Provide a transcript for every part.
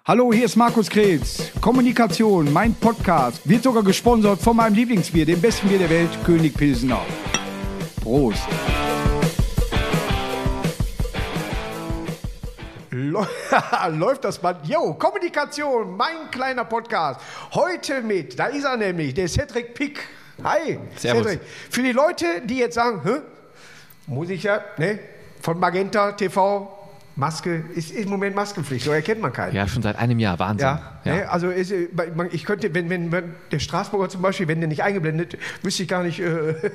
Hallo, hier ist Markus Krebs. Kommunikation, mein Podcast, wird sogar gesponsert von meinem Lieblingsbier, dem besten Bier der Welt, König Pilsener. Prost. Läuft das Band? Jo, Kommunikation, mein kleiner Podcast. Heute mit, da ist er nämlich, der Cedric Pick. Hi, Servus. Cedric. Für die Leute, die jetzt sagen, muss ich ja, ne, von Magenta TV, Maske, ist im Moment Maskenpflicht, so erkennt man keinen. Ja, schon seit einem Jahr, Wahnsinn. Ja. Ne, also ich könnte, wenn der Straßburger zum Beispiel, wenn der nicht eingeblendet, wüsste ich gar nicht,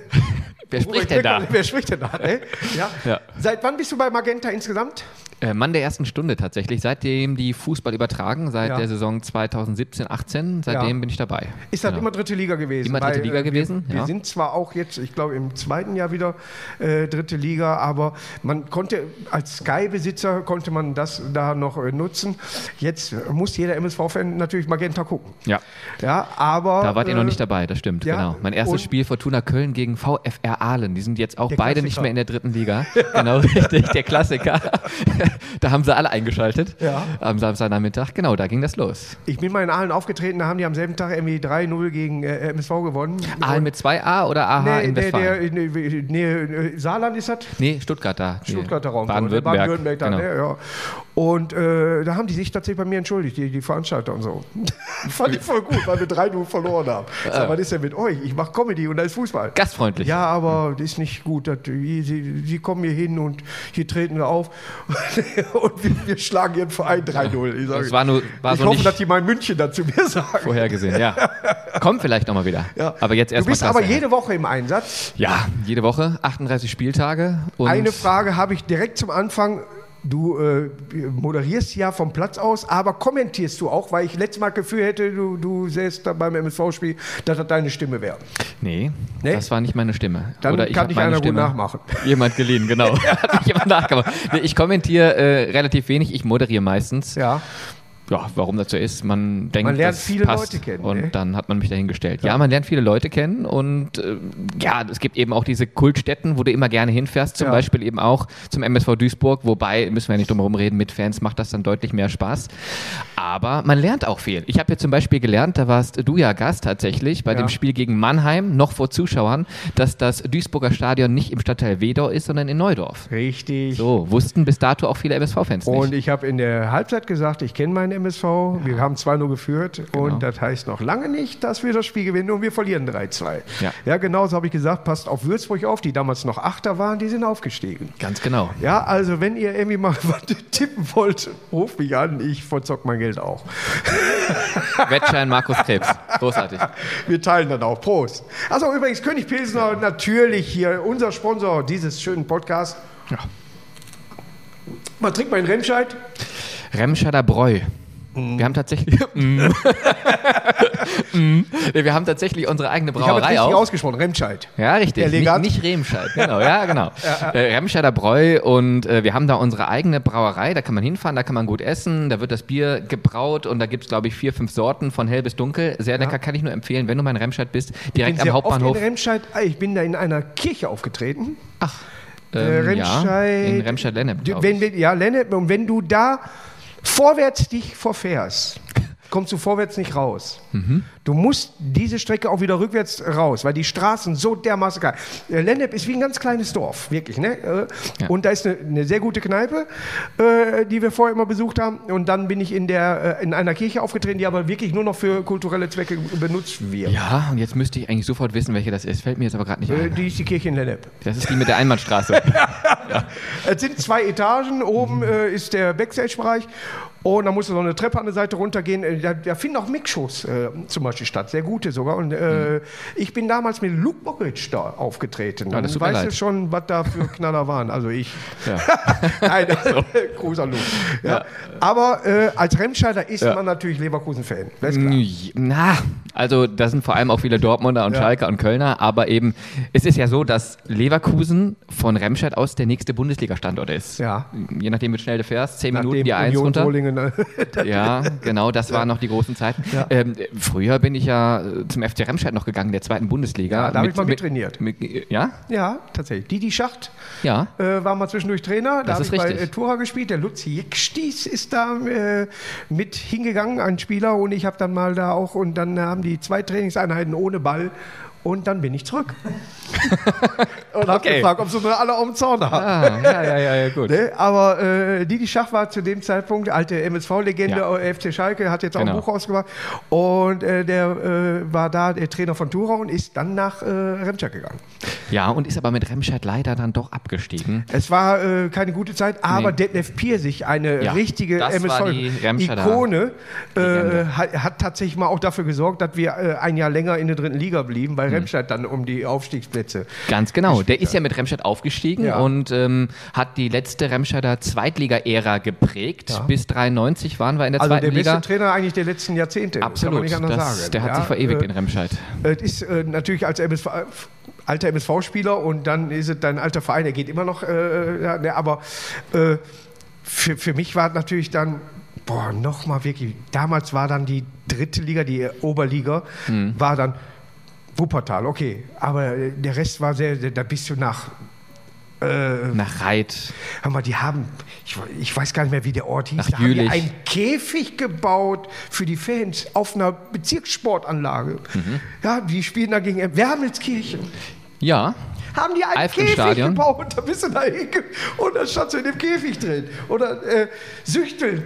wer spricht denn da? Wer spricht denn da? Ne? Ja. Ja. Seit wann bist du bei Magenta insgesamt? Mann der ersten Stunde tatsächlich, seitdem die Fußball übertragen, seit der Saison 2017/18, seitdem bin ich dabei. Ist das immer dritte Liga gewesen? Immer dritte Liga gewesen, Wir sind zwar auch jetzt, ich glaube im zweiten Jahr wieder dritte Liga, aber man konnte als Sky-Besitzer, konnte man das da noch nutzen. Jetzt muss jeder MSV-Fan natürlich Magenta gucken. Ja. Ja, aber... Da wart ihr noch nicht dabei, das stimmt, genau. Mein erstes Spiel Fortuna Köln gegen VfR Aalen, die sind jetzt auch beide nicht mehr in der dritten Liga. Genau, richtig, der Klassiker. Da haben sie alle eingeschaltet am Samstagnachmittag. Genau, da ging das los. Ich bin mal in Aalen aufgetreten, da haben die am selben Tag irgendwie 3-0 gegen MSV gewonnen. Aalen mit 2A oder AH in Westfalen? Nee, Saarland ist das? Nee, Stuttgart da. Stuttgarter Raum. Baden-Württemberg. Dann, genau. ja. Und da haben die sich tatsächlich bei mir entschuldigt, die Veranstalter und so. Fand ich voll gut, weil wir 3-0 verloren haben. Sag, was ist denn mit euch? Ich mache Comedy und da ist Fußball. Gastfreundlich. Ja, aber das ist nicht gut. Sie kommen hier hin und hier treten wir auf und wir schlagen ihren Verein 3-0. Ich hoffe, dass die mal in München dazu mir sagen. Vorhergesehen, ja. Kommt vielleicht nochmal wieder. Ja. Aber jetzt erstmal. Du bist aber jede Woche im Einsatz. Ja, jede Woche, 38 Spieltage. Und eine Frage habe ich direkt zum Anfang. Du moderierst ja vom Platz aus, aber kommentierst du auch, weil ich letztes Mal Gefühl hätte, du säßt da beim MSV-Spiel, dass das deine Stimme wäre. Nee, das war nicht meine Stimme. Dann Oder kann ich einer gut nachmachen. Jemand geliehen, genau. Hat mich jemand nachgemacht. Nee, ich kommentiere relativ wenig, ich moderiere meistens. Ja. Ja, warum das so ist, man denkt, man lernt das viele passt Leute kennen. Und dann hat man mich dahingestellt. Ja, man lernt viele Leute kennen und es gibt eben auch diese Kultstätten, wo du immer gerne hinfährst, zum Beispiel eben auch zum MSV Duisburg, wobei, müssen wir ja nicht drum herum reden, mit Fans macht das dann deutlich mehr Spaß. Aber man lernt auch viel. Ich habe ja zum Beispiel gelernt, da warst du ja Gast tatsächlich, bei dem Spiel gegen Mannheim, noch vor Zuschauern, dass das Duisburger Stadion nicht im Stadtteil Wedau ist, sondern in Neudorf. Richtig. So, wussten bis dato auch viele MSV-Fans nicht. Und ich habe in der Halbzeit gesagt, ich kenne meinen MSV, wir haben 2-0 geführt und das heißt noch lange nicht, dass wir das Spiel gewinnen und wir verlieren 3-2. Ja, genauso habe ich gesagt, passt auf Würzburg auf, die damals noch Achter waren, die sind aufgestiegen. Ganz genau. Ja, also wenn ihr irgendwie mal was tippen wollt, ruft mich an, ich verzock mein Geld auch. Wettschein Markus Krebs, großartig. Wir teilen dann auch. Prost. Also übrigens, König Pilsener, natürlich hier unser Sponsor dieses schönen Podcasts. Ja. Man trinkt mal in Remscheid. Remscheider Bräu. Wir haben tatsächlich wir haben tatsächlich unsere eigene Brauerei. Ich habe es richtig ausgesprochen, Remscheid. Ja, richtig. Nicht Remscheid. Genau, ja, genau. Remscheider Bräu und wir haben da unsere eigene Brauerei. Da kann man hinfahren, da kann man gut essen. Da wird das Bier gebraut und da gibt es, glaube ich, 4-5 Sorten von hell bis dunkel. Sehr lecker, kann ich nur empfehlen, wenn du mal in Remscheid bist. Direkt am Hauptbahnhof. In Remscheid, ich bin da in einer Kirche aufgetreten. Ach, Remscheid. In Remscheid-Lennep. Lennep. Und wenn du da vorwärts dich verfährst, kommst du vorwärts nicht raus. Du musst diese Strecke auch wieder rückwärts raus, weil die Straßen so dermaßen geil. Lennep ist wie ein ganz kleines Dorf, wirklich. Ne? Und da ist eine sehr gute Kneipe, die wir vorher immer besucht haben. Und dann bin ich in einer Kirche aufgetreten, die aber wirklich nur noch für kulturelle Zwecke benutzt wird. Ja, und jetzt müsste ich eigentlich sofort wissen, welche das ist. Fällt mir jetzt aber gerade nicht ein. Die ist die Kirche in Lennep. Das ist die mit der Einbahnstraße. Ja. Es sind 2 Etagen, oben ist der Backstage-Bereich und da musst du so eine Treppe an der Seite runtergehen. Da finden auch Mixshows zum Beispiel statt, sehr gute sogar. Und ich bin damals mit Luke Mockridge da aufgetreten. Ja, du weißt ja schon, was da für Knaller waren. Also ich. Ja. Nein, großer Luke. Ja. Aber als Remscheider ist man natürlich Leverkusen-Fan. Na, also da sind vor allem auch viele Dortmunder und Schalker und Kölner. Aber eben, es ist ja so, dass Leverkusen von Remscheid aus der nächste Bundesliga-Standort ist. Ja. Je nachdem, wie schnell du fährst, 10 Nachdem Minuten die 1 runter. Solingen Ne? Ja, genau, das waren noch die großen Zeiten. Ja. Früher bin ich ja zum FC Remscheid noch gegangen, der 2. Bundesliga. Ja, da habe ich mal mittrainiert. Ja? Ja, tatsächlich. Didi Schacht Ja. war mal zwischendurch Trainer. Da habe ich bei richtig. Tura gespielt. Der Lutz Jicksties ist da mit hingegangen, ein Spieler. Und ich habe dann mal da auch, und dann haben die 2 Trainingseinheiten ohne Ball. Und dann bin ich zurück. Und habe gefragt, ob sie nur alle auf dem Zaun haben. Ja, gut. Ne? Aber Didi Schach war zu dem Zeitpunkt, alte MSV-Legende, FC Schalke, hat jetzt auch ein Buch rausgebracht. Und der war da der Trainer von Tura und ist dann nach Remscheid gegangen. Ja, und ist aber mit Remscheid leider dann doch abgestiegen. Es war keine gute Zeit, aber Detlef Piersig, eine richtige MSV-Ikone, hat tatsächlich mal auch dafür gesorgt, dass wir ein Jahr länger in der 3. Liga blieben, weil Remscheid dann um die Aufstiegsplätze. Ganz genau. Der ist ja mit Remscheid aufgestiegen und hat die letzte Remscheider Zweitliga-Ära geprägt. Ja. Bis 93 waren wir in der zweiten Liga. Also der beste Trainer eigentlich der letzten Jahrzehnte. Absolut. Kann man nicht anders sagen. Der hat sich verewigt in Remscheid. Es ist natürlich als alter MSV-Spieler und dann ist es dein alter Verein, der geht immer noch, aber für mich war natürlich dann, nochmal wirklich, damals war dann die 3. Liga, die Oberliga, war dann Wuppertal, okay, aber der Rest war da bist du nach Reit. Hör mal, ich weiß gar nicht mehr, wie der Ort hieß, da haben die einen Käfig gebaut für die Fans auf einer Bezirkssportanlage. Ja, die spielen da gegen Wermelskirchen. Ja. Haben die einen Käfig gebaut, da bist du da und da standst du in dem Käfig drin. Oder Süchteln.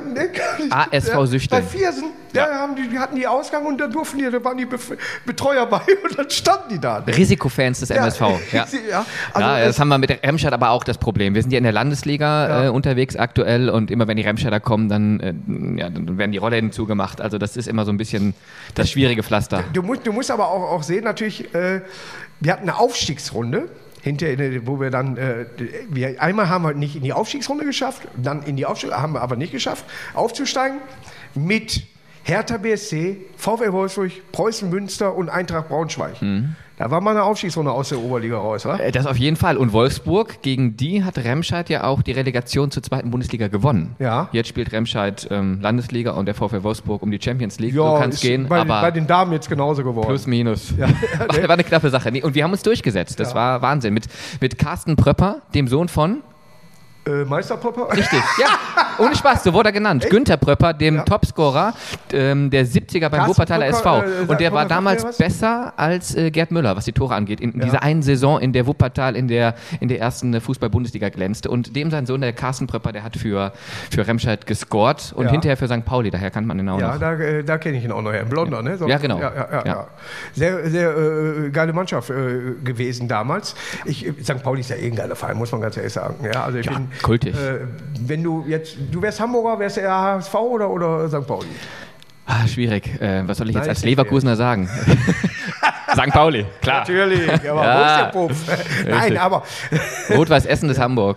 ASV Süchteln. Bei Viersen, die hatten die Ausgang und dann da waren die Betreuer bei und dann standen die da. Risikofans des MSV. Ja. Das haben wir mit der Remscheid aber auch das Problem. Wir sind ja in der Landesliga unterwegs aktuell und immer wenn die Remscheider kommen, dann werden die Rollläden zugemacht. Also das ist immer so ein bisschen das schwierige Pflaster. Du musst aber auch sehen, natürlich, wir hatten eine Aufstiegsrunde, hinterher, wo wir dann, einmal haben wir nicht in die Aufstiegsrunde geschafft, dann in die haben wir aber nicht geschafft, aufzusteigen mit Hertha BSC, VfL Wolfsburg, Preußen Münster und Eintracht Braunschweig. Da war mal eine Aufstiegsrunde aus der Oberliga raus, wa? Das auf jeden Fall. Und Wolfsburg, gegen die hat Remscheid ja auch die Relegation zur 2. Bundesliga gewonnen. Ja. Jetzt spielt Remscheid Landesliga und der VfL Wolfsburg um die Champions League. Ja, so kann es gehen. Aber bei den Damen jetzt genauso geworden. Plus, minus. Ja. War eine knappe Sache. Und wir haben uns durchgesetzt. Das war Wahnsinn. Mit Carsten Pröpper, dem Sohn von Meister Pröpper? Richtig, ja. Ohne Spaß, so wurde er genannt. Echt? Günther Pröpper, dem Topscorer der 70er beim Wuppertaler SV. Und der war damals besser als Gerd Müller, was die Tore angeht. In dieser einen Saison, in der Wuppertal in der ersten Fußball-Bundesliga glänzte. Und dem sein Sohn, der Carsten Pröpper, der hat für Remscheid gescored und hinterher für St. Pauli. Daher kannte man ihn auch noch. Ja, da kenne ich ihn auch noch her. Ein Blonder, ne? So, ja, genau. Ja. Sehr, sehr geile Mannschaft gewesen damals. St. Pauli ist ja ein geiler Verein, muss man ganz ehrlich sagen. Ja, also ich bin kultig. Wenn du wärst Hamburger, wärst du eher HSV oder St. Pauli? Schwierig. Was soll ich jetzt als Leverkusener sagen? St. Pauli, klar. Natürlich, aber wo ist der Puff? Nein, aber Rot-Weiß Essen ist Hamburger.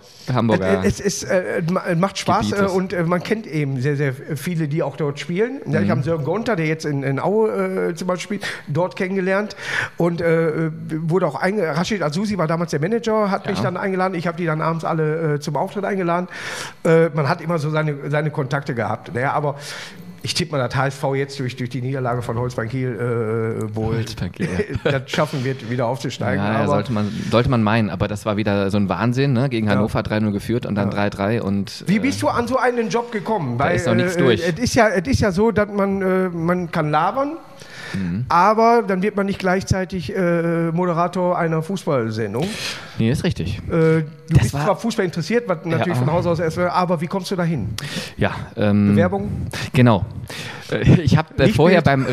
Es macht Spaß und man kennt eben sehr, sehr viele, die auch dort spielen. Ja, ich habe Sören Gonter, der jetzt in Aue zum Beispiel spielt, dort kennengelernt und wurde auch Rashid Azusi war damals der Manager, hat mich dann eingeladen. Ich habe die dann abends alle zum Auftritt eingeladen. Man hat immer so seine Kontakte gehabt. Naja, aber ich tippe mal, dass HSV jetzt durch die Niederlage von Holstein Kiel wohl das schaffen wird, wieder aufzusteigen. Ja, aber sollte man meinen, aber das war wieder so ein Wahnsinn, ne? Gegen Hannover 3-0 geführt und dann 3-3. Und wie bist du an so einen Job gekommen? Da ist noch nichts durch. Es ist ja so, dass man kann labern, aber dann wird man nicht gleichzeitig Moderator einer Fußballsendung. Nee, ist richtig. Du bist zwar Fußball interessiert, was natürlich von Haus aus erst wäre, aber wie kommst du dahin? Ja, Bewerbung? Genau. Ich habe vorher beim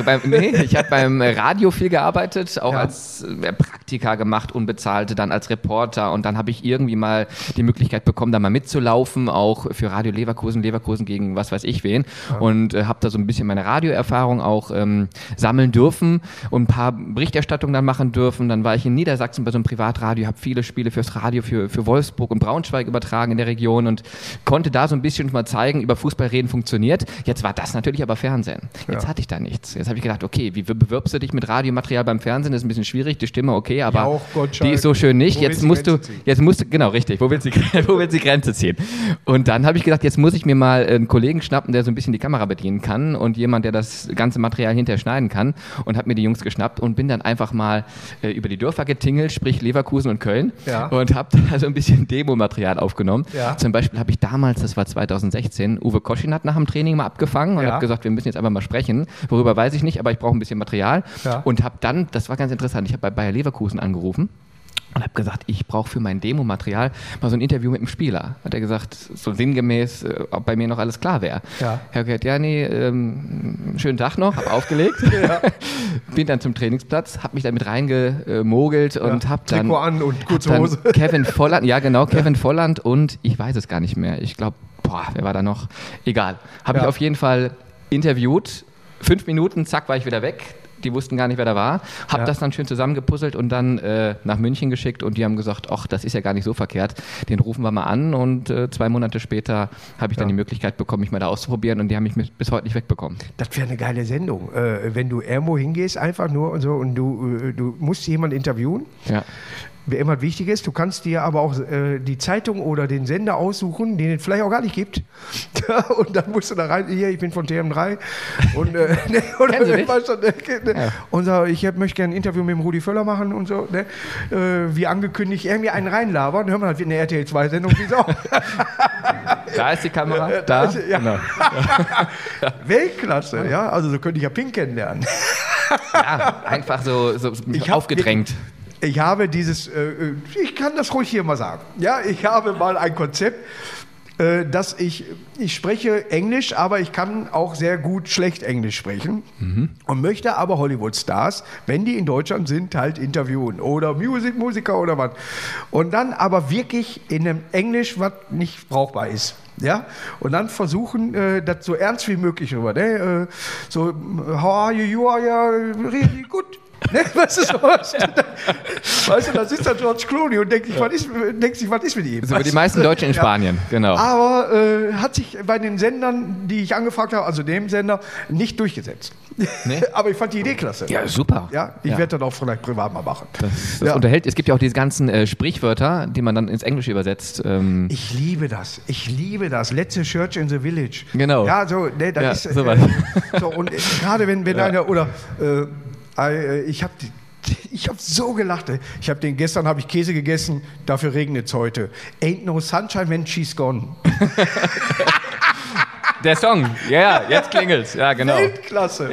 Radio viel gearbeitet, auch als Praktika gemacht, unbezahlte, dann als Reporter und dann habe ich irgendwie mal die Möglichkeit bekommen, da mal mitzulaufen, auch für Radio Leverkusen gegen was weiß ich wen und habe da so ein bisschen meine Radioerfahrung auch sammeln dürfen und ein paar Berichterstattungen dann machen dürfen. Dann war ich in Niedersachsen bei so einem Privatradio, habe viele Spiele fürs Radio für Wolfsburg und Braunschweig übertragen in der Region und konnte da so ein bisschen mal zeigen, über Fußball reden funktioniert. Jetzt war das natürlich aber Fernsehen. Fernsehen. Jetzt hatte ich da nichts. Jetzt habe ich gedacht, okay, wie bewirbst du dich mit Radiomaterial beim Fernsehen? Das ist ein bisschen schwierig, die Stimme okay, aber die ist so schön nicht. Jetzt musst du, genau richtig, wo willst du die Grenze ziehen? Und dann habe ich gedacht, jetzt muss ich mir mal einen Kollegen schnappen, der so ein bisschen die Kamera bedienen kann und jemand, der das ganze Material hinterher schneiden kann, und habe mir die Jungs geschnappt und bin dann einfach mal über die Dörfer getingelt, sprich Leverkusen und Köln, und habe da so ein bisschen Demomaterial aufgenommen. Ja. Zum Beispiel habe ich damals, das war 2016, Uwe Koschinat nach dem Training mal abgefangen und habe gesagt, wir müssen jetzt einfach mal sprechen. Worüber weiß ich nicht, aber ich brauche ein bisschen Material. Ja. Und habe dann, das war ganz interessant, ich habe bei Bayer Leverkusen angerufen und habe gesagt, ich brauche für mein Demomaterial mal so ein Interview mit dem Spieler. Hat er gesagt, so sinngemäß, ob bei mir noch alles klar wäre. Ja. Ich habe gesagt, ja, nee, schönen Tag noch, habe aufgelegt, bin dann zum Trainingsplatz, habe mich da mit reingemogelt und habe dann Trikot an und kurze Hose. Kevin Volland, Kevin Volland und ich weiß es gar nicht mehr. Ich glaube, wer war da noch? Egal. Habe ich auf jeden Fall interviewt. 5 Minuten, zack, war ich wieder weg. Die wussten gar nicht, wer da war. Hab das dann schön zusammengepuzzelt und dann nach München geschickt und die haben gesagt, ach, das ist ja gar nicht so verkehrt, den rufen wir mal an und 2 Monate später habe ich dann die Möglichkeit bekommen, mich mal da auszuprobieren und die haben mich bis heute nicht wegbekommen. Das wäre eine geile Sendung, wenn du irgendwo hingehst, einfach nur und so und du musst jemanden interviewen. Ja. Wer immer wichtig ist, du kannst dir aber auch die Zeitung oder den Sender aussuchen, den es vielleicht auch gar nicht gibt. Und dann musst du da rein, hier, ich bin von TM3 und möchte gerne ein Interview mit dem Rudi Völler machen und so, ne? Wie angekündigt, irgendwie einen reinlabern, hör mal, halt wie eine RTL 2 Sendung, wie auch. Da ist die Kamera, da. Genau. Weltklasse, ja, also so könnte ich ja Pink kennenlernen. Ja, einfach so aufgedrängt. Ich habe ich kann das ruhig hier mal sagen. Ja, ich habe mal ein Konzept, dass ich spreche Englisch, aber ich kann auch sehr gut schlecht Englisch sprechen und möchte aber Hollywood-Stars, wenn die in Deutschland sind, halt interviewen oder Musiker oder was. Und dann aber wirklich in einem Englisch, was nicht brauchbar ist. Ja, und dann versuchen, das so ernst wie möglich rüber. Ne? So, how are you? You are really good. Ne, weißt du, sowas? Weißt du, da sitzt da George Clooney und denkt sich, was ist mit ihm? So wie die meisten Deutschen in Spanien, genau. Aber hat sich bei den Sendern, die ich angefragt habe, also dem Sender, nicht durchgesetzt. Nee? Aber ich fand die Idee klasse. Ja, super. Ja, ich werde das auch vielleicht privat mal machen. Das unterhält. Es gibt ja auch diese ganzen Sprichwörter, die man dann ins Englische übersetzt. Ich liebe das. Let's a church in the village. Genau. Ja, so, ne, das ist sowas. So, und gerade wenn einer oder ich habe so gelacht. Gestern habe ich Käse gegessen, dafür regnet es heute. Ain't no sunshine when she's gone. Der Song, jetzt klingelt's. Ja, genau. Weltklasse.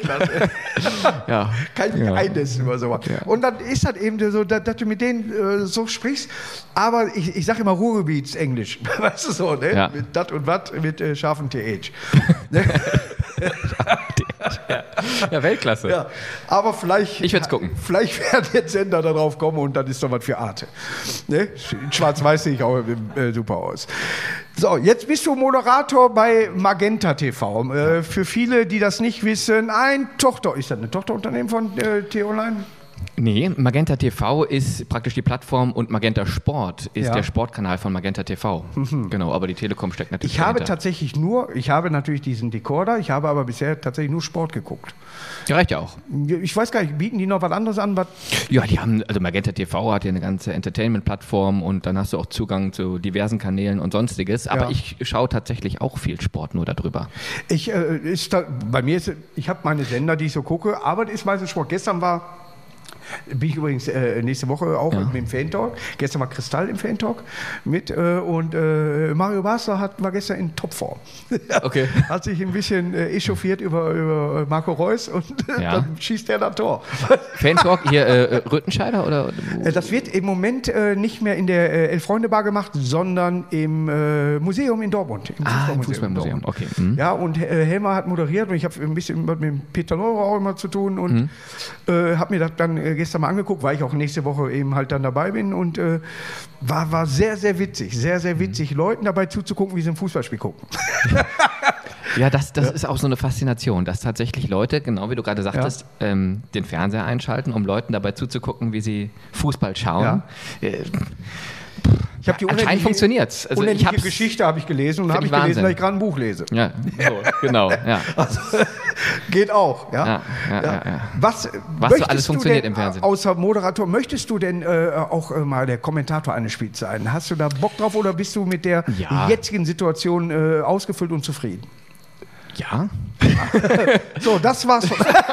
Kein Geheimnis über sowas. Ja. Und dann ist das eben so, dass du mit denen so sprichst, aber ich sage immer Ruhrgebiets Englisch. Weißt du so, ne? Ja. Mit dat und wat, mit scharfen TH. Ja, Weltklasse. Ja, aber vielleicht, ich werde es gucken. Vielleicht werden jetzt Sender darauf kommen und dann ist doch was für Arte. Ne? In Schwarz-Weiß sehe ich auch super aus. So, jetzt bist du Moderator bei Magenta TV. Für viele, die das nicht wissen, ist das eine Tochterunternehmen von T-Online? Nee, Magenta TV ist praktisch die Plattform und Magenta Sport ist der Sportkanal von Magenta TV. Genau, aber die Telekom steckt natürlich dahinter. Ich habe natürlich diesen Decoder, ich habe aber bisher tatsächlich nur Sport geguckt. Ja, reicht ja auch. Ich weiß gar nicht, bieten die noch was anderes an? Ja, also Magenta TV hat ja eine ganze Entertainment-Plattform und dann hast du auch Zugang zu diversen Kanälen und Sonstiges. Aber ich schaue tatsächlich auch viel Sport nur darüber. Ich habe meine Sender, die ich so gucke, aber das ist meistens Sport. Gestern bin ich übrigens nächste Woche auch mit dem Fan-Talk. Gestern war Kristall im Fan-Talk mit und Mario Basler war gestern in Topform. Okay. Hat sich ein bisschen echauffiert über Marco Reus und dann schießt er das Tor. Fan-Talk hier Rüttenscheider oder? Das wird im Moment nicht mehr in der Elf-Freunde-Bar gemacht, sondern im Museum in Dortmund. Im Fußballmuseum, okay. Ja, und Helmer hat moderiert und ich habe ein bisschen mit Peter Neurer auch immer zu tun und habe mir das dann gestern mal angeguckt, weil ich auch nächste Woche eben halt dann dabei bin und war sehr, sehr witzig, Leuten dabei zuzugucken, wie sie ein Fußballspiel gucken. Ja, das ist auch so eine Faszination, dass tatsächlich Leute, genau wie du gerade sagtest, den Fernseher einschalten, um Leuten dabei zuzugucken, wie sie Fußball schauen. Ja. Ich habe die anscheinend funktioniert's. Also unendliche Geschichte habe ich gelesen und habe ich gelesen, dass ich gerade ein Buch lese. Ja, so, genau. Ja. Also, geht auch. Ja? Was so alles funktioniert im Fernsehen. Außer Moderator, möchtest du denn auch mal der Kommentator eines Spiels sein? Hast du da Bock drauf oder bist du mit der jetzigen Situation ausgefüllt und zufrieden? Ja. So, das war's.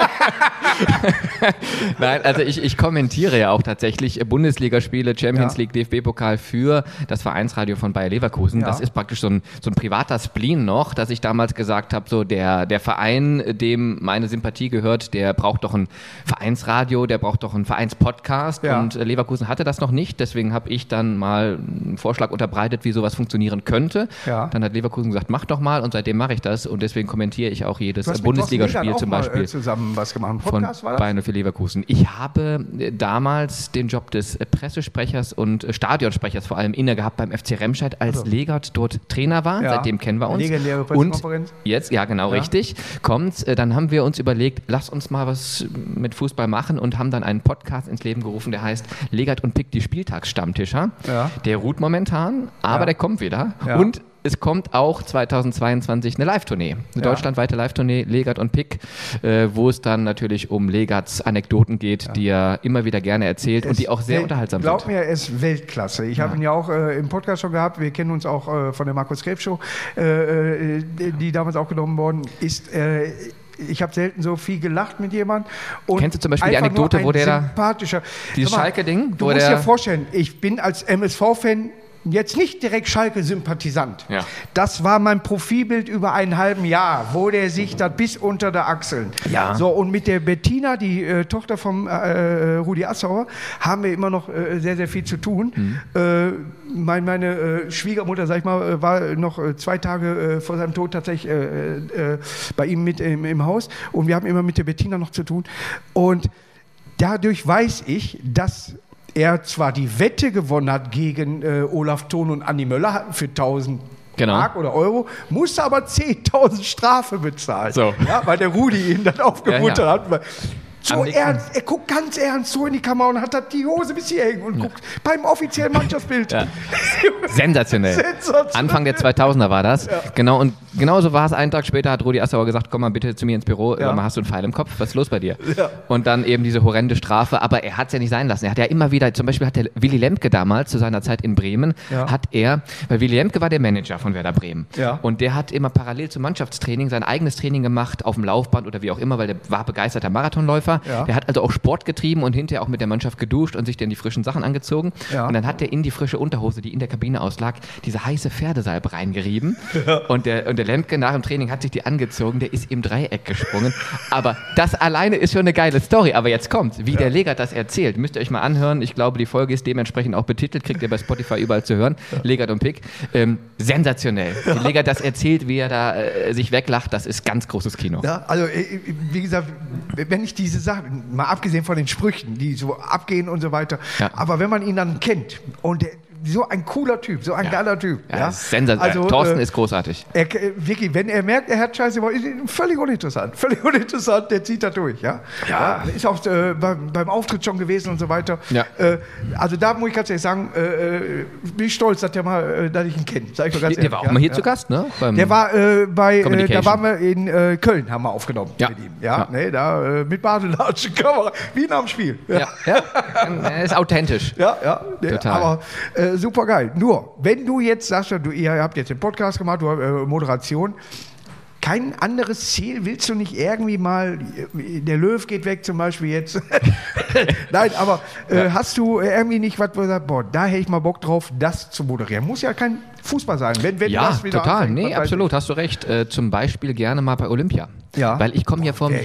Nein, also ich kommentiere ja auch tatsächlich Bundesligaspiele, Champions League, DFB-Pokal für das Vereinsradio von Bayer Leverkusen. Das ist praktisch so ein privater Spleen noch, dass ich damals gesagt habe, so der Verein, dem meine Sympathie gehört, der braucht doch ein Vereinsradio, der braucht doch einen Vereinspodcast und Leverkusen hatte das noch nicht. Deswegen habe ich dann mal einen Vorschlag unterbreitet, wie sowas funktionieren könnte. Ja. Dann hat Leverkusen gesagt, mach doch mal und seitdem mache ich das und deswegen kommentiere ich auch jedes Bundesligaspiel zum Beispiel zusammen was gemacht. Podcast von Bayern für Leverkusen. Ich habe damals den Job des Pressesprechers und Stadionsprechers vor allem inne gehabt beim FC Remscheid, als Legert dort Trainer war. Seitdem kennen wir uns. Legendäre Pressekonferenz. Und jetzt, richtig, kommt's. Dann haben wir uns überlegt, lass uns mal was mit Fußball machen und haben dann einen Podcast ins Leben gerufen, der heißt Legert und Pick, die Spieltagsstammtischer. Ja. Der ruht momentan, aber der kommt wieder. Ja. Und es kommt auch 2022 eine Live-Tournee, eine deutschlandweite Live-Tournee, Legert und Pick, wo es dann natürlich um Legerts Anekdoten geht, die er immer wieder gerne erzählt und die auch sehr unterhaltsam sind. Glaub mir, er ist Weltklasse. Ich habe ihn ja auch im Podcast schon gehabt. Wir kennen uns auch von der Markus Krebs Show, die damals aufgenommen worden ist. Ich habe selten so viel gelacht mit jemandem. Kennst du zum Beispiel die Anekdote, wo der sympathischer, dieses Schalke-Ding? Du musst dir vorstellen, ich bin als MSV-Fan jetzt nicht direkt Schalke-Sympathisant. Ja. Das war mein Profilbild über ein halben Jahr, wo der sich da bis unter der Achseln. Ja. So, und mit der Bettina, die Tochter vom Rudi Assauer, haben wir immer noch sehr, sehr viel zu tun. Meine Schwiegermutter, sag ich mal, war noch 2 Tage vor seinem Tod tatsächlich bei ihm mit im Haus. Und wir haben immer mit der Bettina noch zu tun. Und dadurch weiß ich, dass er zwar die Wette gewonnen hat gegen Olaf Thon und Andi Möller für 1000 Mark oder Euro, musste aber 10.000 Strafe bezahlen, weil der Rudi ihn dann aufgemuntert hat. So ernst, er guckt ganz ernst so in die Kamera und hat die Hose bis hier hängen und guckt beim offiziellen Mannschaftsbild. Ja. Sensationell. Anfang der 2000er war das. Ja. Genau, und genauso war es. Einen Tag später hat Rudi Assauer gesagt, komm mal bitte zu mir ins Büro, hast du einen Pfeil im Kopf, was ist los bei dir? Ja. Und dann eben diese horrende Strafe, aber er hat es ja nicht sein lassen. Er hat ja immer wieder, zum Beispiel hat der Willy Lemke damals zu seiner Zeit in Bremen, weil Willy Lemke war der Manager von Werder Bremen und der hat immer parallel zum Mannschaftstraining sein eigenes Training gemacht, auf dem Laufband oder wie auch immer, weil der war begeisterter Marathonläufer. Ja. Der hat also auch Sport getrieben und hinterher auch mit der Mannschaft geduscht und sich dann die frischen Sachen angezogen. Ja. Und dann hat er in die frische Unterhose, die in der Kabine auslag, diese heiße Pferdesalbe reingerieben. Ja. Und der Lemke nach dem Training hat sich die angezogen, der ist im Dreieck gesprungen. Aber das alleine ist schon eine geile Story. Aber jetzt kommt, wie der Legert das erzählt. Müsst ihr euch mal anhören. Ich glaube, die Folge ist dementsprechend auch betitelt, kriegt ihr bei Spotify überall zu hören. Legert und Pick. Sensationell. Wie Legert das erzählt, wie er da sich weglacht, das ist ganz großes Kino. Ja, also wie gesagt, wenn ich diese Sachen, mal abgesehen von den Sprüchen, die so abgehen und so weiter, aber wenn man ihn dann kennt und so ein cooler Typ, so ein geiler Typ. Ja, sensationell. Also, Thorsten ist großartig. Wirklich, wenn er merkt, er hat Scheiße, ist völlig uninteressant, der zieht da durch. Ja? Ist auch beim Auftritt schon gewesen und so weiter. Ja. Also da muss ich ganz ehrlich sagen, bin ich stolz, dass ich ihn kenne. Der war auch mal hier zu Gast, ne? Der war da waren wir in Köln, haben wir aufgenommen mit ihm. Ja. Nee, da mit Badelatschen, Kamera, wie nach dem Spiel. Er ist authentisch. Ja. Total. Aber super geil. Nur, wenn du jetzt sagst, ihr habt jetzt den Podcast gemacht, du hast Moderation, kein anderes Ziel, willst du nicht irgendwie mal, der Löw geht weg zum Beispiel jetzt. Nein, aber hast du irgendwie nicht was, wo du sagst, da hätte ich mal Bock drauf, das zu moderieren. Muss ja kein Fußball sein. Wenn das wieder total. Anfängt, nee, absolut, hast du recht. Zum Beispiel gerne mal bei Olympia. Ja. Weil ich komme ja vom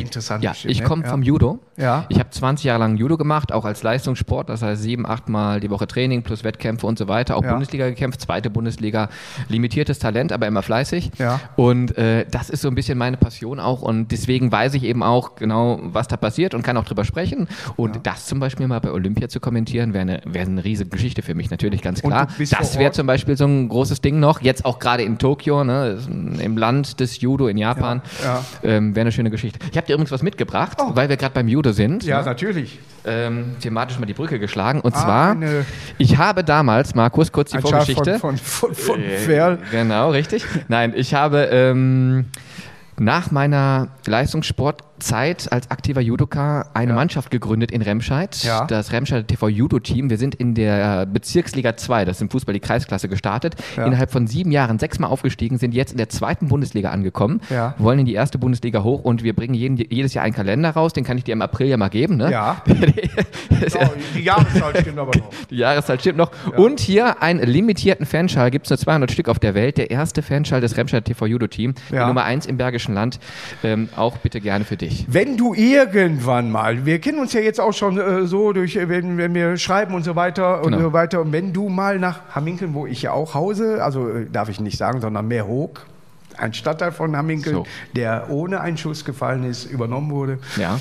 Judo. Ja. Ich habe 20 Jahre lang Judo gemacht, auch als Leistungssport, das heißt 7-8 Mal die Woche Training plus Wettkämpfe und so weiter. Auch Bundesliga gekämpft, 2. Bundesliga, limitiertes Talent, aber immer fleißig. Ja. Und das ist so ein bisschen meine Passion auch und deswegen weiß ich eben auch genau, was da passiert und kann auch drüber sprechen. Und das zum Beispiel mal bei Olympia zu kommentieren, wäre eine riesige Geschichte für mich, natürlich, ganz klar. Das wäre zum Beispiel so ein großes Ding noch, jetzt auch gerade in Tokio, ne, im Land des Judo in Japan. Ja. wäre eine schöne Geschichte. Ich habe dir übrigens was mitgebracht, weil wir gerade beim Judo sind. Ja, ne? natürlich. Thematisch mal die Brücke geschlagen. Und zwar, ich habe damals, Markus, kurz die Vorgeschichte. Von Pferd. Genau, richtig. Nein, ich habe nach meiner Leistungssportzeit als aktiver Judoka eine Mannschaft gegründet in Remscheid, das Remscheider TV Judo-Team. Wir sind in der Bezirksliga 2, das ist im Fußball die Kreisklasse, gestartet. Innerhalb von 7 Jahren 6-mal aufgestiegen, sind jetzt in der 2. Bundesliga angekommen, wollen in die 1. Bundesliga hoch und wir bringen jedes Jahr einen Kalender raus, den kann ich dir im April ja mal geben. Ne? Ja. Die Jahreszahl stimmt aber noch. Die Jahreszahl stimmt noch. Ja. Und hier einen limitierten Fanschal, gibt es nur 200 Stück auf der Welt, der erste Fanschal des Remscheider TV Judo-Team, die Nummer 1 im Bergischen Land, auch bitte gerne für dich. Wenn du irgendwann mal, wir kennen uns ja jetzt auch schon so durch, wenn wir schreiben und so weiter und so weiter, und wenn du mal nach Hamminkeln, wo ich ja auch hause, also darf ich nicht sagen, sondern Meerhoek, ein Stadtteil von Hamminkeln, der ohne einen Schuss gefallen ist, übernommen wurde. Ja.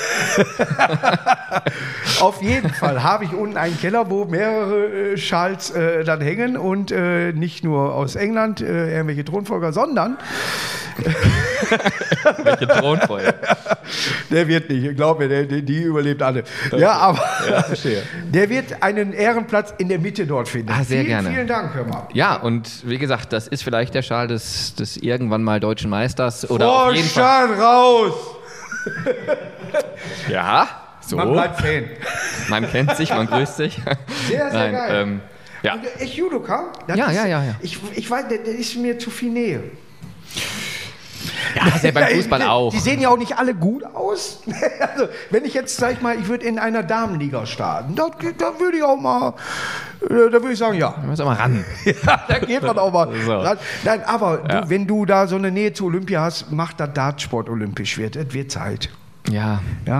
Auf jeden Fall habe ich unten einen Keller, wo mehrere Schals dann hängen und nicht nur aus England, irgendwelche Thronfolger, sondern welche Thronfolger? Der wird nicht, glaub mir, die überlebt alle. Ja, aber der wird einen Ehrenplatz in der Mitte dort finden. Sehr gerne. Vielen Dank, hör mal. Ja, und wie gesagt, das ist vielleicht der Schal des irgendwann mal deutschen Meisters. Oder auf jeden Schal raus! Ja, so. Man bleibt Fan. Man kennt sich, man grüßt sich. Sehr, sehr geil. Ja. Und echt Judoka? Ja. Ich weiß, der ist mir zu viel Nähe. Ja, das ist ja beim Fußball auch. Die sehen ja auch nicht alle gut aus. Also, wenn ich jetzt, sag ich mal, ich würde in einer Damenliga starten, da würde ich auch mal, da würde ich sagen, ja. Da muss auch mal ran. Ja, da geht man auch mal ran. Nein, aber du, wenn du da so eine Nähe zu Olympia hast, macht der Dartsport olympisch wird. Es wird Zeit. Ja.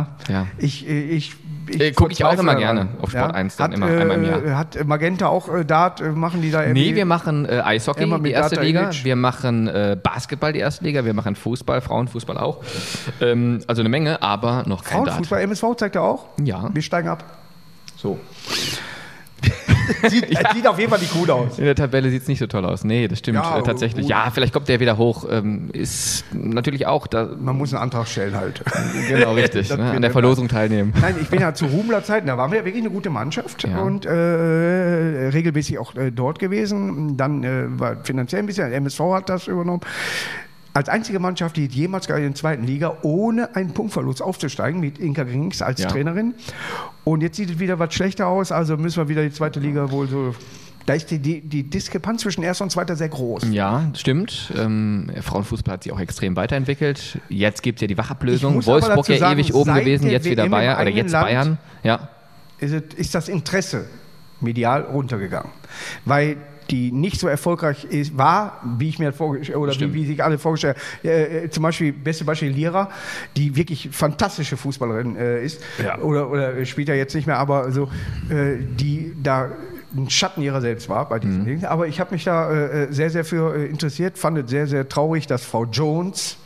Ich gucke ich auch immer gerne auf Sport 1 dann immer einmal im Jahr. Hat Magenta auch Dart, machen die da irgendwie? Nee, wir machen Eishockey, die erste Liga. Wir machen Basketball, die erste Liga. Wir machen Fußball, Frauenfußball auch. Also eine Menge, aber noch kein Dart. Frauenfußball, MSV zeigt er auch? Ja. Wir steigen ab. So. Sieht auf jeden Fall nicht gut aus. In der Tabelle sieht es nicht so toll aus. Nee, das stimmt tatsächlich. Ja, vielleicht kommt der wieder hoch. Ist natürlich auch da. Man muss einen Antrag stellen halt. Genau, richtig. An der Verlosung teilnehmen. Nein, ich bin ja zu Ruhmler Zeiten, da waren wir wirklich eine gute Mannschaft und regelmäßig auch dort gewesen. Dann war finanziell ein bisschen, der MSV hat das übernommen. Als einzige Mannschaft, die jemals in der 2. Liga ohne einen Punktverlust aufzusteigen, mit Inka Grings als Trainerin. Und jetzt sieht es wieder was schlechter aus, also müssen wir wieder die 2. Liga wohl so. Da ist die Diskrepanz zwischen 1. und 2. sehr groß. Ja, stimmt. Frauenfußball hat sich auch extrem weiterentwickelt. Jetzt gibt es ja die Wachablösung. Wolfsburg ja ewig oben gewesen, jetzt wieder Bayern. Oder jetzt Bayern. Ja. Ist das Interesse medial runtergegangen. Weil die nicht so erfolgreich war, wie ich mir vorgestellt oder wie sich alle vorgestellt haben. Zum Beispiel, beste Beispiel Lira, die wirklich fantastische Fußballerin ist. Ja. Oder spielt ja jetzt nicht mehr, aber so, die da ein Schatten ihrer selbst war bei diesen Dingen. Aber ich habe mich da sehr, sehr für interessiert, fand es sehr, sehr traurig, dass Frau Jones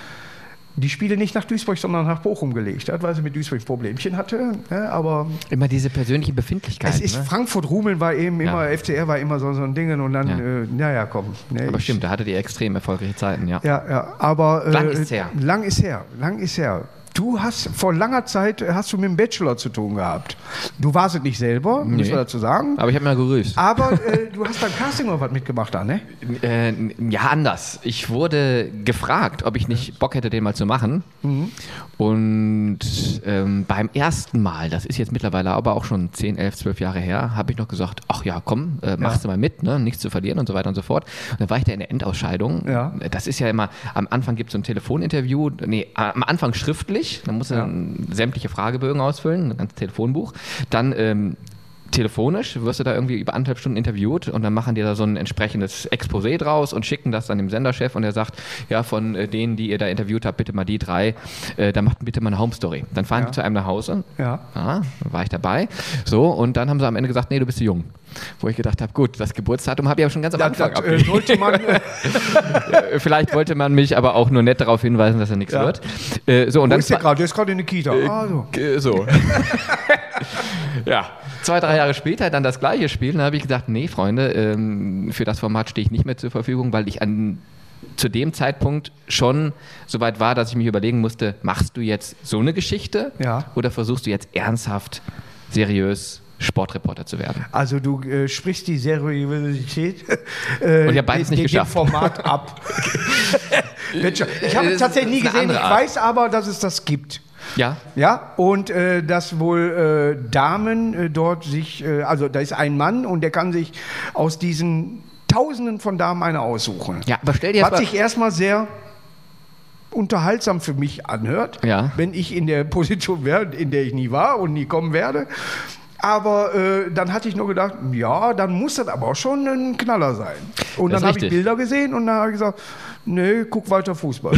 die Spiele nicht nach Duisburg, sondern nach Bochum gelegt hat, weil sie mit Duisburg ein Problemchen hatte. Ja, aber immer diese persönliche Befindlichkeit. Es ist Frankfurt-Rumeln war eben immer, FCR war immer so ein Ding und dann, komm. Nee, aber stimmt, da hatte die extrem erfolgreiche Zeiten, ja. Ja, aber lang ist her. Lang ist her. Du hast vor langer Zeit mit dem Bachelor zu tun gehabt. Du warst es nicht selber, müssen wir dazu sagen. Aber ich habe mal gerüßt. Aber du hast beim Casting auch was mitgemacht da, ne? Ja, anders. Ich wurde gefragt, ob ich nicht Bock hätte, den mal zu machen. Mhm. Und beim ersten Mal, das ist jetzt mittlerweile aber auch schon 10, 11, 12 Jahre her, habe ich noch gesagt, ach ja, komm, machst du mal mit, ne? Nichts zu verlieren und so weiter und so fort. Und dann war ich da in der Endausscheidung. Ja. Das ist ja immer, am Anfang gibt es so ein Telefoninterview, am Anfang schriftlich. Dann musst du sämtliche Fragebögen ausfüllen, ein ganzes Telefonbuch. Dann telefonisch wirst du da irgendwie über 1,5 Stunden interviewt und dann machen die da so ein entsprechendes Exposé draus und schicken das dann dem Senderchef und der sagt, ja, von denen, die ihr da interviewt habt, bitte mal die 3, da macht bitte mal eine Home-Story. Dann fahren die zu einem nach Hause. Ja. Dann war ich dabei. So, und dann haben sie am Ende gesagt, nee, du bist zu jung. Wo ich gedacht habe, gut, das Geburtsdatum habe ich aber schon ganz am Anfang abgegeben. Vielleicht wollte man mich aber auch nur nett darauf hinweisen, dass er nichts wird. So, und Wo ist der gerade? Der ist gerade in der Kita. So. Ja. 2, 3 Jahre später dann das gleiche Spiel. Dann habe ich gesagt, nee, Freunde, für das Format stehe ich nicht mehr zur Verfügung, weil ich an zu dem Zeitpunkt schon so weit war, dass ich mich überlegen musste, machst du jetzt so eine Geschichte oder versuchst du jetzt ernsthaft, seriös Sportreporter zu werden? Also du sprichst die Seriosität und ich habe beides nicht geschafft. Dem Format ab. Ich habe es tatsächlich nie gesehen, ich weiß aber, dass es das gibt. Ja. Ja, und dass wohl Damen dort sich, also da ist ein Mann und der kann sich aus diesen Tausenden von Damen eine aussuchen. Ja, aber stell dir was sich erstmal sehr unterhaltsam für mich anhört, wenn ich in der Position wäre, in der ich nie war und nie kommen werde. Aber dann hatte ich nur gedacht, ja, dann muss das aber auch schon ein Knaller sein. Und dann habe ich Bilder gesehen und dann habe ich gesagt, nee, guck weiter Fußball.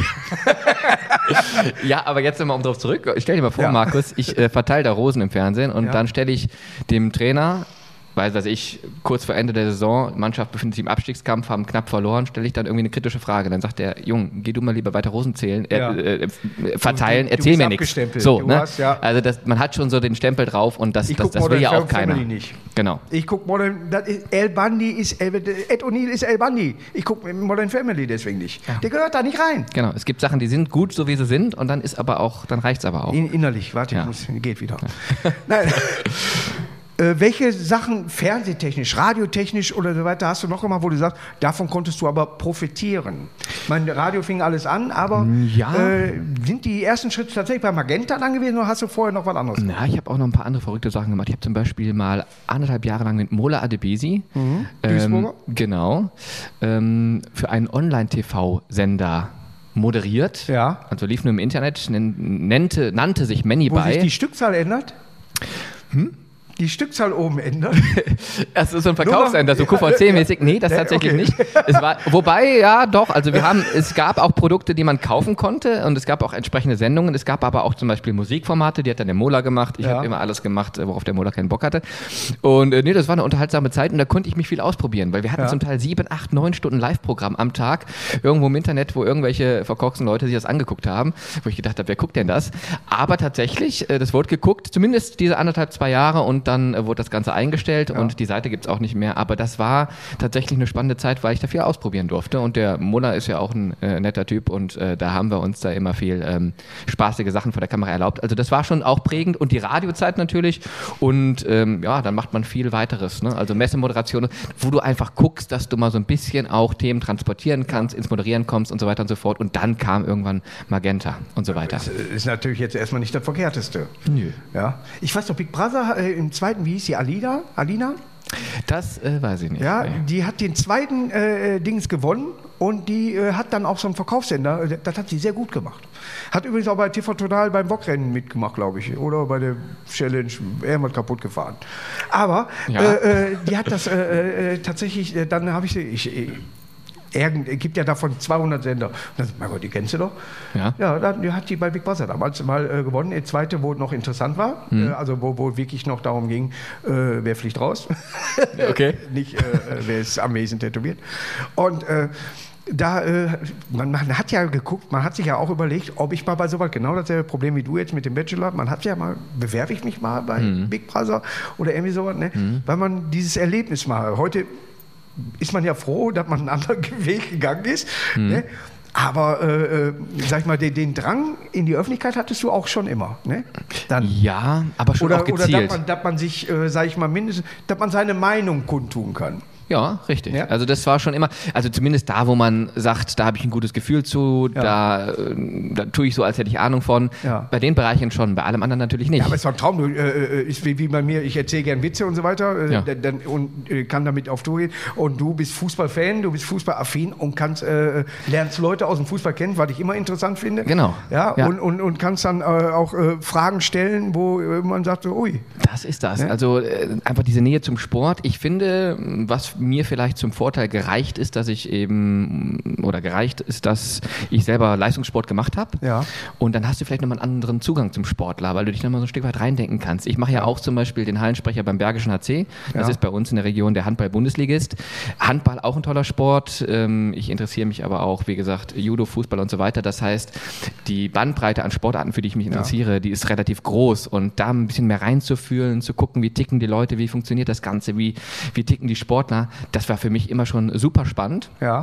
Ja, aber jetzt nochmal drauf zurück. Stell dir mal vor, Markus, ich verteile da Rosen im Fernsehen und dann stelle ich dem Trainer, weiß ich, kurz vor Ende der Saison, Mannschaft befindet sich im Abstiegskampf, haben knapp verloren, stelle ich dann irgendwie eine kritische Frage. Dann sagt der, Jung, geh du mal lieber weiter Rosen zählen, verteilen, erzähl mir nichts. So, ne? Also man hat schon so den Stempel drauf und das will ja auch keiner. Nicht. Genau. Ich gucke Modern, Ed O'Neill ist El Bundy. Ich gucke Modern Family deswegen nicht. Ja. Der gehört da nicht rein. Genau, es gibt Sachen, die sind gut, so wie sie sind und dann reicht es aber auch. Innerlich, warte, geht wieder. Ja. Nein. Welche Sachen fernsehtechnisch, radiotechnisch oder so weiter hast du noch gemacht, wo du sagst, davon konntest du aber profitieren? Ich meine, Radio fing alles an, aber sind die ersten Schritte tatsächlich bei Magenta dann gewesen oder hast du vorher noch was anderes gemacht? Na, ich habe auch noch ein paar andere verrückte Sachen gemacht. Ich habe zum Beispiel mal 1,5 Jahre lang mit Mola Adebisi, Duisburger? Genau, für einen Online-TV-Sender moderiert. Ja. Also lief nur im Internet, nannte sich Many Wo By. sich die Stückzahl ändert? Die Stückzahl oben ändert? Das ist so ein Verkaufssender, so QVC-mäßig. Nee, das tatsächlich nicht. Wobei, ja, doch. Also es gab auch Produkte, die man kaufen konnte und es gab auch entsprechende Sendungen. Es gab aber auch zum Beispiel Musikformate, die hat dann der Mola gemacht. Ich habe immer alles gemacht, worauf der Mola keinen Bock hatte. Und das war eine unterhaltsame Zeit und da konnte ich mich viel ausprobieren, weil wir hatten zum Teil 7, 8, 9 Stunden Live-Programm am Tag irgendwo im Internet, wo irgendwelche verkorksten Leute sich das angeguckt haben, wo ich gedacht habe, wer guckt denn das? Aber tatsächlich, das wurde geguckt, zumindest diese 1,5, 2 Jahre und dann wurde das Ganze eingestellt und die Seite gibt es auch nicht mehr. Aber das war tatsächlich eine spannende Zeit, weil ich da viel ausprobieren durfte. Und der Mola ist ja auch ein netter Typ und da haben wir uns da immer viel spaßige Sachen vor der Kamera erlaubt. Also das war schon auch prägend und die Radiozeit natürlich. Und dann macht man viel weiteres. Ne? Also Messemoderation, wo du einfach guckst, dass du mal so ein bisschen auch Themen transportieren kannst, ins Moderieren kommst und so weiter und so fort. Und dann kam irgendwann Magenta und so weiter. Das ist natürlich jetzt erstmal nicht das Verkehrteste. Nö. Ja. Ich weiß noch, Big Brother im zweiten, wie hieß die, Alina? Das weiß ich nicht. Ja, die hat den zweiten Dings gewonnen und die hat dann auch so einen Verkaufssender, das hat sie sehr gut gemacht. Hat übrigens auch bei TV Total beim Bockrennen mitgemacht, glaube ich, oder bei der Challenge, irgendwas kaputt gefahren. Aber die hat das tatsächlich, dann habe gibt ja davon 200 Sender. Und dann, mein Gott, die kennst du doch. Ja, dann hat die bei Big Brother damals mal gewonnen. Der zweite, wo es noch interessant war, also wo wirklich noch darum ging, wer fliegt raus. Okay. Nicht, wer ist am Wesen tätowiert. Und man hat ja geguckt, man hat sich ja auch überlegt, ob ich mal bei sowas, genau dasselbe Problem wie du jetzt mit dem Bachelor, man hat ja mal, bewerbe ich mich mal bei Big Brother oder irgendwie sowas, ne? Weil man dieses Erlebnis mal, heute ist man ja froh, dass man einen anderen Weg gegangen ist. Ne? Aber, sag ich mal, den Drang in die Öffentlichkeit hattest du auch schon immer. Ne? Dann, ja, aber schon auch gezielt. Oder dass man sich, sag ich mal, mindestens, dass man seine Meinung kundtun kann. Ja, richtig. Ja? Also das war schon immer, also zumindest da, wo man sagt, da habe ich ein gutes Gefühl zu, da tue ich so, als hätte ich Ahnung von. Ja. Bei den Bereichen schon, bei allem anderen natürlich nicht. Ja, aber es ist doch ein Traum. Ist wie bei mir, ich erzähle gern Witze und so weiter und kann damit auf Tour gehen. Und du bist Fußballfan, du bist fußballaffin und lernst Leute aus dem Fußball kennen, was ich immer interessant finde. Genau. Ja. Und kannst dann auch Fragen stellen, wo man sagt, so, ui. Das ist das. Ja? Also einfach diese Nähe zum Sport. Ich finde, was mir vielleicht zum Vorteil gereicht ist, dass ich selber Leistungssport gemacht habe. Ja. Und dann hast du vielleicht nochmal einen anderen Zugang zum Sportler, weil du dich nochmal so ein Stück weit reindenken kannst. Ich mache ja auch zum Beispiel den Hallensprecher beim Bergischen HC. Das ist bei uns in der Region der Handball-Bundesligist. Handball auch ein toller Sport. Ich interessiere mich aber auch, wie gesagt, Judo, Fußball und so weiter. Das heißt, die Bandbreite an Sportarten, für die ich mich interessiere, die ist relativ groß. Und da ein bisschen mehr reinzufühlen, zu gucken, wie ticken die Leute, wie funktioniert das Ganze, wie ticken die Sportler, das war für mich immer schon super spannend. Ja.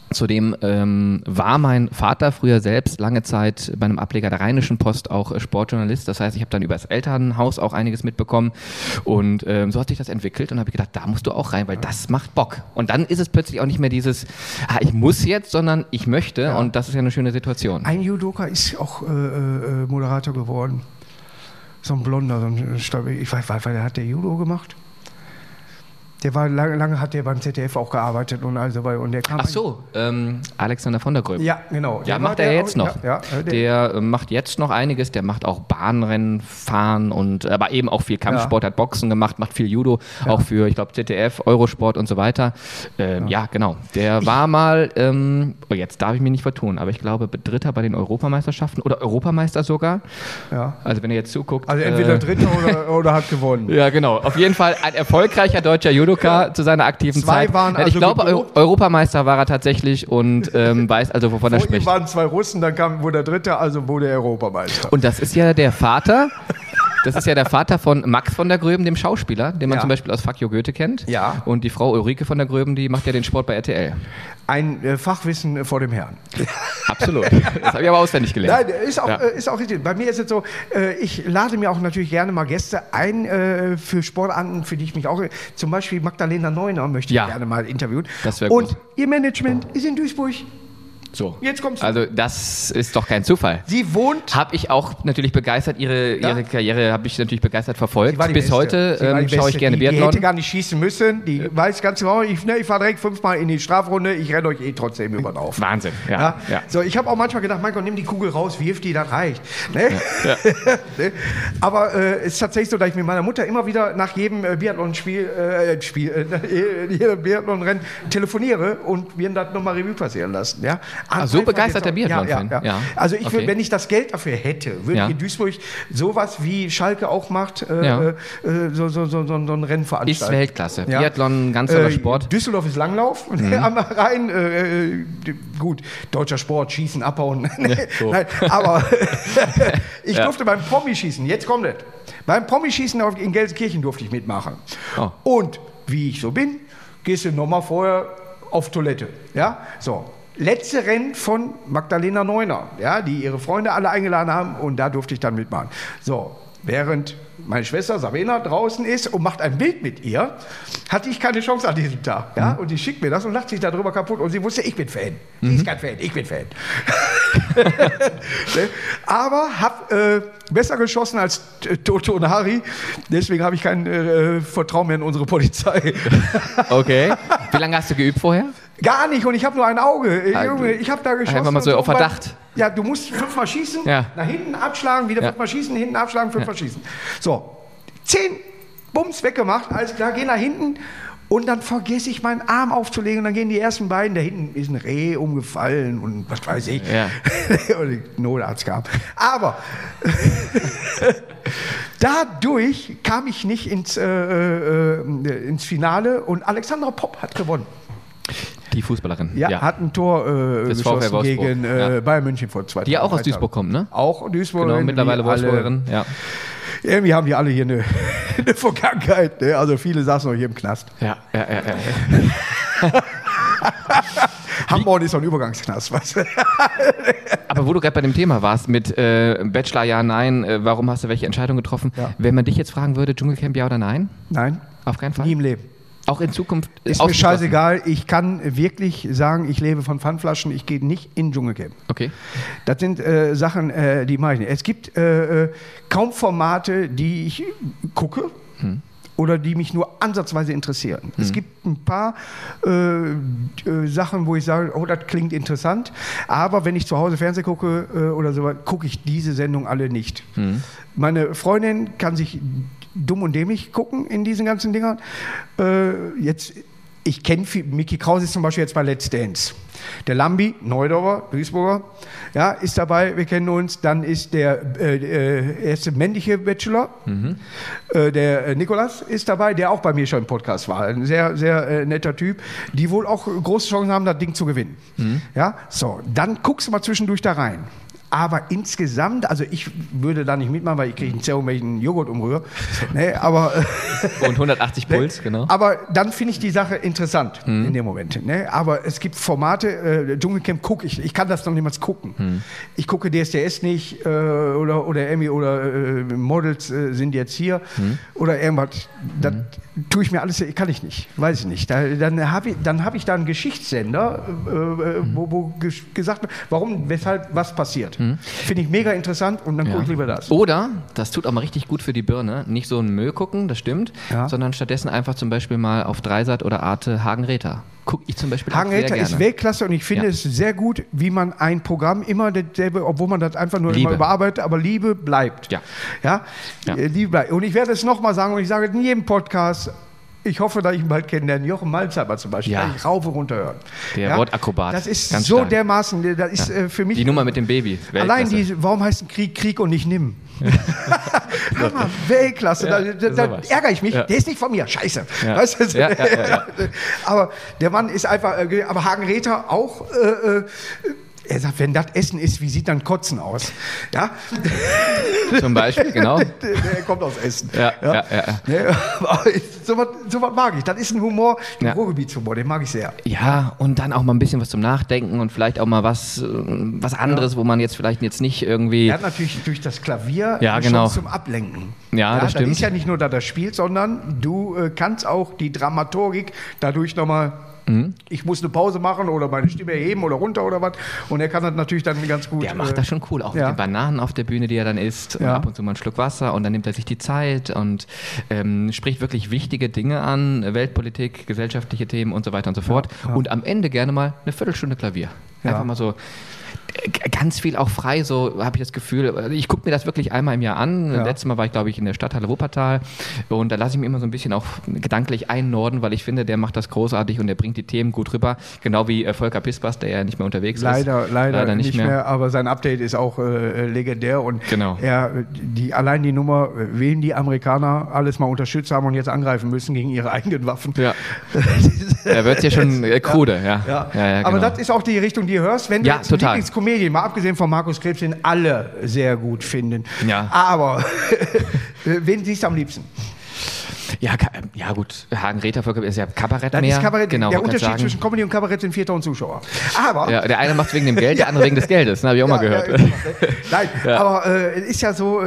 Zudem war mein Vater früher selbst lange Zeit bei einem Ableger der Rheinischen Post auch Sportjournalist. Das heißt, ich habe dann über das Elternhaus auch einiges mitbekommen. Und so hat sich das entwickelt und habe gedacht, da musst du auch rein, weil das macht Bock. Und dann ist es plötzlich auch nicht mehr dieses, ich muss jetzt, sondern ich möchte. Ja. Und das ist ja eine schöne Situation. Ein Judoka ist auch Moderator geworden. So ein Blonder, ich weiß, der hat der Judo gemacht. Der war lange hat der beim ZDF auch gearbeitet und also und der kam. Ach so, Alexander von der Gröben. Ja, genau. Ja, macht er jetzt noch. Ja, der macht jetzt noch einiges. Der macht auch Bahnrennen, Fahren aber eben auch viel Kampfsport, hat Boxen gemacht, macht viel Judo, auch für, ich glaube, ZDF, Eurosport und so weiter. Ja, genau. Der war mal, jetzt darf ich mich nicht vertun, aber ich glaube Dritter bei den Europameisterschaften oder Europameister sogar. Ja. Also wenn ihr jetzt zuguckt. Also entweder Dritter oder hat gewonnen. Ja, genau. Auf jeden Fall ein erfolgreicher deutscher Judoka zu seiner aktiven Zeit. Ich glaube, Europameister war er tatsächlich und weiß also, wovon er spricht. Waren 2 Russen, dann wurde der Dritte, also wurde er Europameister. Und das ist ja der Vater. Das ist ja der Vater von Max von der Gröben, dem Schauspieler, den man zum Beispiel aus Fuck You Goethe kennt. Ja. Und die Frau Ulrike von der Gröben, die macht ja den Sport bei RTL. Ein Fachwissen vor dem Herrn. Absolut. Das habe ich aber auswendig gelernt. Nein, ist auch richtig. Bei mir ist es so, ich lade mir auch natürlich gerne mal Gäste ein für Sportarten, für die ich mich auch... Zum Beispiel Magdalena Neuner möchte ich gerne mal interviewen. Das wäre gut. Und ihr Management ist in Duisburg. So. Jetzt kommst du. Also das ist doch kein Zufall. Sie wohnt... Habe ich auch natürlich begeistert, ihre Karriere habe ich natürlich begeistert verfolgt. Bis heute schaue ich gerne Biathlon. Die hätte gar nicht schießen müssen. Die weiß ganz genau, ich fahre direkt 5-mal in die Strafrunde, ich renne euch trotzdem über den Auf. Wahnsinn, ja. So, ich habe auch manchmal gedacht, mein Gott, nimm die Kugel raus, wirf die, das reicht. Ne? Ja. Ne? Aber es ist tatsächlich so, dass ich mit meiner Mutter immer wieder nach jedem Biathlon-Rennen telefoniere und wir das nochmal Revue passieren lassen. Ja? So begeistert der Biathlon-Fan. Ja. Also ich würde, wenn ich das Geld dafür hätte, würde ich in Duisburg sowas wie Schalke auch macht, so ein Rennen veranstalten. Ist Weltklasse. Biathlon, ganz toller Sport. Düsseldorf ist Langlauf am Rhein. Gut, deutscher Sport, Schießen, Abhauen. So. Nein, aber ich durfte beim Promi-Schießen, jetzt kommt es, beim Promi-Schießen in Gelsenkirchen durfte ich mitmachen. Oh. Und wie ich so bin, gehst du nochmal vorher auf Toilette. Ja, so. Letzte Rennen von Magdalena Neuner, die ihre Freunde alle eingeladen haben und da durfte ich dann mitmachen. So, während meine Schwester Sabina draußen ist und macht ein Bild mit ihr, hatte ich keine Chance an diesem Tag. Ja? Und die schickt mir das und lacht sich darüber kaputt und sie wusste, ich bin Fan. Sie ist kein Fan, ich bin Fan. Aber habe besser geschossen als Toto und Harry, deswegen habe ich kein Vertrauen mehr in unsere Polizei. Okay. Wie lange hast du geübt vorher? Gar nicht und ich habe nur ein Auge. Junge, ich habe da geschossen. Einfach mal so auf Verdacht. Ja, du musst 5-mal schießen, nach hinten abschlagen, wieder 5-mal schießen, hinten abschlagen, 5-mal schießen. So, 10 Bums weggemacht, alles klar, geh nach hinten und dann vergesse ich meinen Arm aufzulegen und dann gehen die ersten beiden, da hinten ist ein Reh umgefallen und was weiß ich. Ja. Und der Notarzt kam. Aber dadurch kam ich nicht ins Finale und Alexandra Popp hat gewonnen. Die Fußballerin. Ja, hat ein Tor geschossen gegen Bayern München vor 2 Jahren. Die ja auch aus Duisburg kommen, ne? Auch Duisburgerin. Genau, mittlerweile Wolfsburgerin, ja. Irgendwie haben die alle hier eine Vergangenheit, ne? Also viele saßen noch hier im Knast. Ja. Hamburg ist doch ein Übergangsknast, was? Aber wo du gerade bei dem Thema warst, mit Bachelor ja, nein, warum hast du welche Entscheidung getroffen? Ja. Wenn man dich jetzt fragen würde, Dschungelcamp ja oder nein? Nein. Auf keinen Fall? Nie im Leben. Auch in Zukunft? Ist mir scheißegal. Ich kann wirklich sagen, ich lebe von Pfandflaschen. Ich gehe nicht in Dschungelcamp. Okay. Das sind Sachen, die mache ich nicht. Es gibt kaum Formate, die ich gucke oder die mich nur ansatzweise interessieren. Es gibt ein paar Sachen, wo ich sage, oh, das klingt interessant. Aber wenn ich zu Hause Fernsehen gucke oder so, gucke ich diese Sendung alle nicht. Meine Freundin kann sich dumm und dämlich gucken in diesen ganzen Dingern. Ich kenne Micky Krause ist zum Beispiel jetzt bei Let's Dance. Der Lambi, Neudorfer, Duisburger, ist dabei, wir kennen uns. Dann ist der erste männliche Bachelor, der Nikolas ist dabei, der auch bei mir schon im Podcast war. Ein sehr, sehr netter Typ, die wohl auch große Chancen haben, das Ding zu gewinnen. Ja, so, dann guckst du mal zwischendurch da rein. Aber insgesamt, also ich würde da nicht mitmachen, weil ich kriege einen Zerrum, wenn ich einen Joghurt umrühre. Nee, aber, und 180 Puls, genau. Aber dann finde ich die Sache interessant in dem Moment. Ne? Aber es gibt Formate, Dschungelcamp gucke ich. Ich kann das noch niemals gucken. Ich gucke DSDS nicht oder Emmy oder Models sind jetzt hier oder irgendwas. Das tue ich mir alles, kann ich nicht. Weiß ich nicht. Dann habe ich da einen Geschichtssender, wo gesagt wird, warum, weshalb, was passiert. Finde ich mega interessant und dann gucke ich lieber das. Oder, das tut auch mal richtig gut für die Birne, nicht so einen Müll gucken, das stimmt, sondern stattdessen einfach zum Beispiel mal auf Dreisat oder Arte Hagen-Räther. Gucke ich zum Beispiel Hagen-Räther ist Weltklasse und ich finde es sehr gut, wie man ein Programm immer dasselbe, obwohl man das einfach nur immer überarbeitet, aber Liebe bleibt. Ja? Liebe bleibt. Und ich werde es nochmal sagen und ich sage es in jedem Podcast, ich hoffe, dass ich ihn bald kennenlerne. Jochen Malzheimer zum Beispiel, kann ich rauf und runter hören. Der Wortakrobat. Das ist ganz so stark. Dermaßen, das ist für mich... Die Nummer mit dem Baby. Allein warum heißt ein Krieg und nicht nimm? Hör mal, Weltklasse, da ärgere ich mich. Der ist nicht von mir, scheiße. Weißt du? Aber der Mann ist einfach, aber Hagen-Räther auch... er sagt, wenn das Essen ist, wie sieht dann Kotzen aus? Ja? Zum Beispiel, genau. Der kommt aus Essen. So was mag ich. Das ist ein Humor, ein Ruhrgebietshumor, den mag ich sehr. Ja, und dann auch mal ein bisschen was zum Nachdenken und vielleicht auch mal was anderes, wo man jetzt nicht irgendwie... Er hat natürlich durch das Klavier schon zum Ablenken. Das stimmt. Das ist ja nicht nur, dass er spielt, sondern du kannst auch die Dramaturgik dadurch nochmal... Ich muss eine Pause machen oder meine Stimme erheben oder runter oder was. Und er kann das natürlich dann ganz gut. Der macht das schon cool, auch mit den Bananen auf der Bühne, die er dann isst. Und ab und zu mal einen Schluck Wasser und dann nimmt er sich die Zeit und spricht wirklich wichtige Dinge an, Weltpolitik, gesellschaftliche Themen und so weiter und so fort. Und am Ende gerne mal eine Viertelstunde Klavier. Einfach mal so ganz viel auch frei, so habe ich das Gefühl. Ich gucke mir das wirklich einmal im Jahr an. Letztes Mal war ich, glaube ich, in der Stadthalle Wuppertal und da lasse ich mich immer so ein bisschen auch gedanklich einnorden, weil ich finde, der macht das großartig und der bringt die Themen gut rüber. Genau wie Volker Pispers, der ja nicht mehr unterwegs ist. Leider nicht mehr, aber sein Update ist auch legendär und allein die Nummer, wen die Amerikaner alles mal unterstützt haben und jetzt angreifen müssen gegen ihre eigenen Waffen. Ja. Da wird es ja schon krude. Aber das ist auch die Richtung, die du hörst, wenn du jetzt Lieblingskomedien, mal abgesehen von Markus Krebs, den alle sehr gut finden. Aber wen siehst du am liebsten? Ja gut, Hagen-Räther ist ja Kabarett das mehr. Ist Kabarett, genau, der Unterschied zwischen Comedy und Kabarett sind 4.000 Zuschauer. Aber der eine macht es wegen dem Geld, der andere wegen des Geldes. Habe ich auch mal gehört. Nein, aber es ist ja so,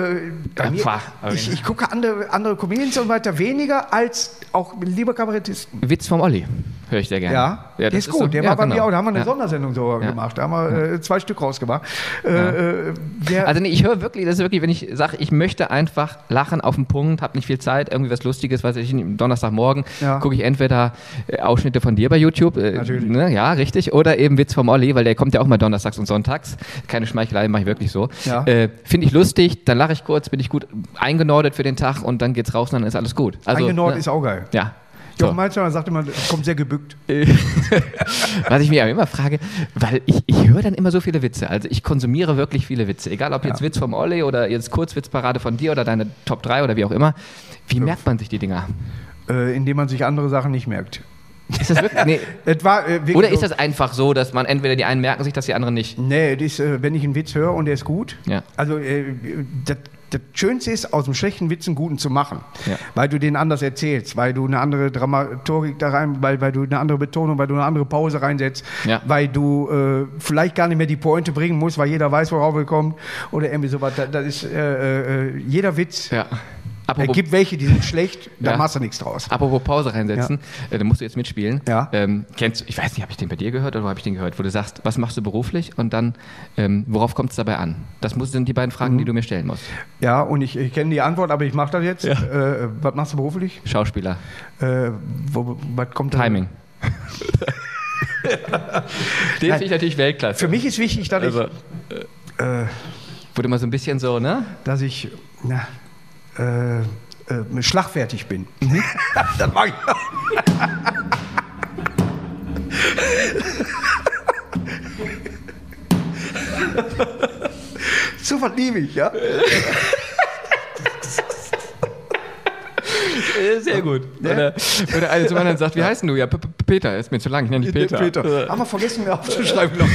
ich gucke andere Comedians und weiter weniger als auch lieber Kabarettisten. Witz vom Olli höre ich sehr gerne. Ja, der ist gut. So, der war bei mir auch. Da haben wir eine Sondersendung gemacht. Da haben wir 2 Stück rausgemacht. Ich höre wirklich, das ist wirklich, wenn ich sage, ich möchte einfach lachen auf den Punkt, habe nicht viel Zeit, irgendwie was Lustiges, weiß ich, Donnerstagmorgen gucke ich entweder Ausschnitte von dir bei YouTube, ja, richtig, oder eben Witz vom Olli, weil der kommt ja auch mal donnerstags und sonntags. Keine Schmeichelei, mache ich wirklich so. Finde ich lustig, dann lache ich kurz, bin ich gut eingenordet für den Tag und dann geht's raus und dann ist alles gut. Also, eingenordet ist auch geil. Ja. Jochen Malzheimer sagt immer, kommt sehr gebückt. Was ich mich aber immer frage, weil ich höre dann immer so viele Witze. Also ich konsumiere wirklich viele Witze. Egal ob jetzt Witz vom Olli oder jetzt Kurzwitzparade von dir oder deine Top 3 oder wie auch immer. Wie merkt man sich die Dinger? Indem man sich andere Sachen nicht merkt. Ist das wirklich? Nee. Oder ist das einfach so, dass man entweder die einen merken sich, dass die anderen nicht? Nee, wenn ich einen Witz höre und der ist gut, also das Schönste ist, aus dem schlechten Witz einen guten zu machen, weil du den anders erzählst, weil du eine andere Dramaturgik da rein, weil du eine andere Betonung, weil du eine andere Pause reinsetzt, weil du vielleicht gar nicht mehr die Pointe bringen musst, weil jeder weiß, worauf er kommt oder irgendwie sowas. Das ist jeder Witz. Ja. Es gibt welche, die sind schlecht, da machst du nichts draus. Apropos Pause reinsetzen, da musst du jetzt mitspielen. Ja. Kennst du, ich weiß nicht, habe ich den bei dir gehört oder habe ich den gehört, wo du sagst, was machst du beruflich und dann, worauf kommt es dabei an? Das sind die beiden Fragen, die du mir stellen musst. Ja, und ich kenne die Antwort, aber ich mache das jetzt. Ja. Was machst du beruflich? Schauspieler. Was kommt Timing. Den finde ich natürlich Weltklasse. Für mich ist wichtig, dass ich... wurde mal so ein bisschen so, ne? Dass ich... schlagfertig bin. Das mag ich auch. So was liebe ich, ja? Sehr gut. Wenn der eine zum anderen sagt, wie heißt denn du? Ja, Peter, ist mir zu lang, ich nenne dich Peter. Aber vergessen wir aufzuschreiben noch.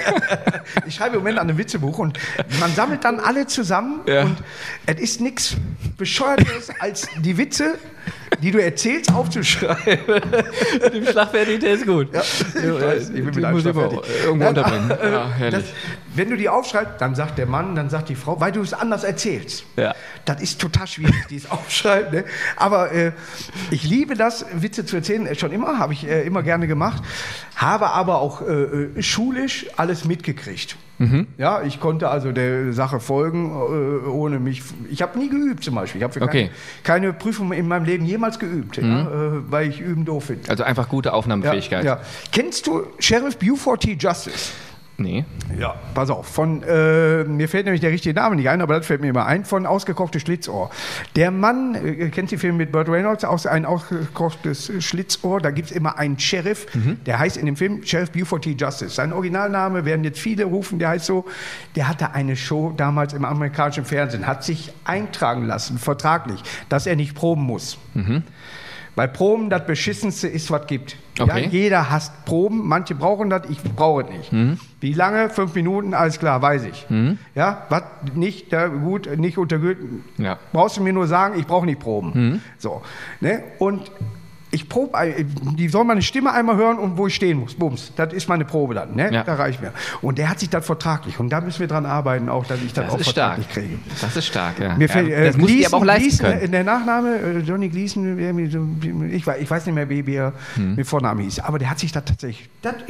Ich schreibe im Moment an einem Witzebuch und man sammelt dann alle zusammen und es ist nichts Bescheuertes als die Witze, die du erzählst, aufzuschreiben. Dem Schlagfertig, der ist gut. Ja, ich will mit einem muss ich irgendwo unterbringen. Herrlich. Wenn du die aufschreibst, dann sagt der Mann, dann sagt die Frau, weil du es anders erzählst. Ja. Das ist total schwierig, dieses Aufschreiben. Ne? Aber ich liebe das, Witze zu erzählen, schon immer, habe ich immer gerne gemacht. Habe aber auch schulisch alles mitgekriegt. Mhm. Ja, ich konnte also der Sache folgen, ohne mich. Ich habe nie geübt zum Beispiel. Ich habe keine Prüfung in meinem Leben jemals geübt, weil ich üben doof finde. Also einfach gute Aufnahmefähigkeit. Ja. Kennst du Sheriff Buford T. Justice? Nee. Ja, pass auf. Mir fällt nämlich der richtige Name nicht ein, aber das fällt mir immer ein, von Ausgekochtes Schlitzohr. Der Mann, kennst du den Film mit Burt Reynolds, ein ausgekochtes Schlitzohr, da gibt es immer einen Sheriff, der heißt in dem Film Sheriff Buford T. Justice. Sein Originalname werden jetzt viele rufen, der heißt so, der hatte eine Show damals im amerikanischen Fernsehen, hat sich eintragen lassen, vertraglich, dass er nicht proben muss. Mhm. Weil Proben das Beschissenste ist, was gibt. Okay. Ja, jeder hasst Proben, manche brauchen das, ich brauche es nicht. Mhm. Wie lange? 5 Minuten, alles klar, weiß ich. Mhm. Ja, was nicht, gut, nicht untergülten. Ja. Brauchst du mir nur sagen, ich brauche nicht Proben. Mhm. So, ne? Und ich probe, die soll meine Stimme einmal hören und wo ich stehen muss. Bums, das ist meine Probe dann. Ne? Ja. Da reicht mir. Und der hat sich das vertraglich. Und da müssen wir dran arbeiten, auch, dass ich das auch vertraglich kriege. Das ist stark, ja. Mir fällt, das muss ich aber auch leisten können. Der Nachname, Johnny Gleason, ich weiß nicht mehr, wie er mit Vornamen hieß. Aber der hat sich das tatsächlich,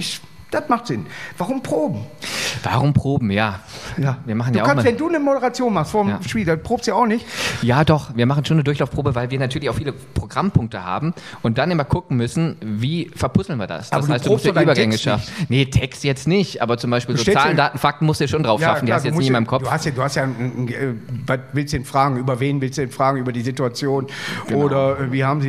das macht Sinn. Warum Proben? Warum Proben, ja. Wir machen wenn du eine Moderation machst vor dem Spiel, dann probst du ja auch nicht. Ja, doch. Wir machen schon eine Durchlaufprobe, weil wir natürlich auch viele Programmpunkte haben und dann immer gucken müssen, wie verpuzzeln wir das. Das heißt, du musst die Übergänge schaffen. Nee, Text jetzt nicht, aber zum Beispiel so Zahlen, Daten, Fakten musst du schon drauf schaffen. Die hast du jetzt nie in meinem Kopf. Du hast ja was willst du denn fragen? Über wen willst du denn fragen? Über die Situation? Genau. Oder wie haben sie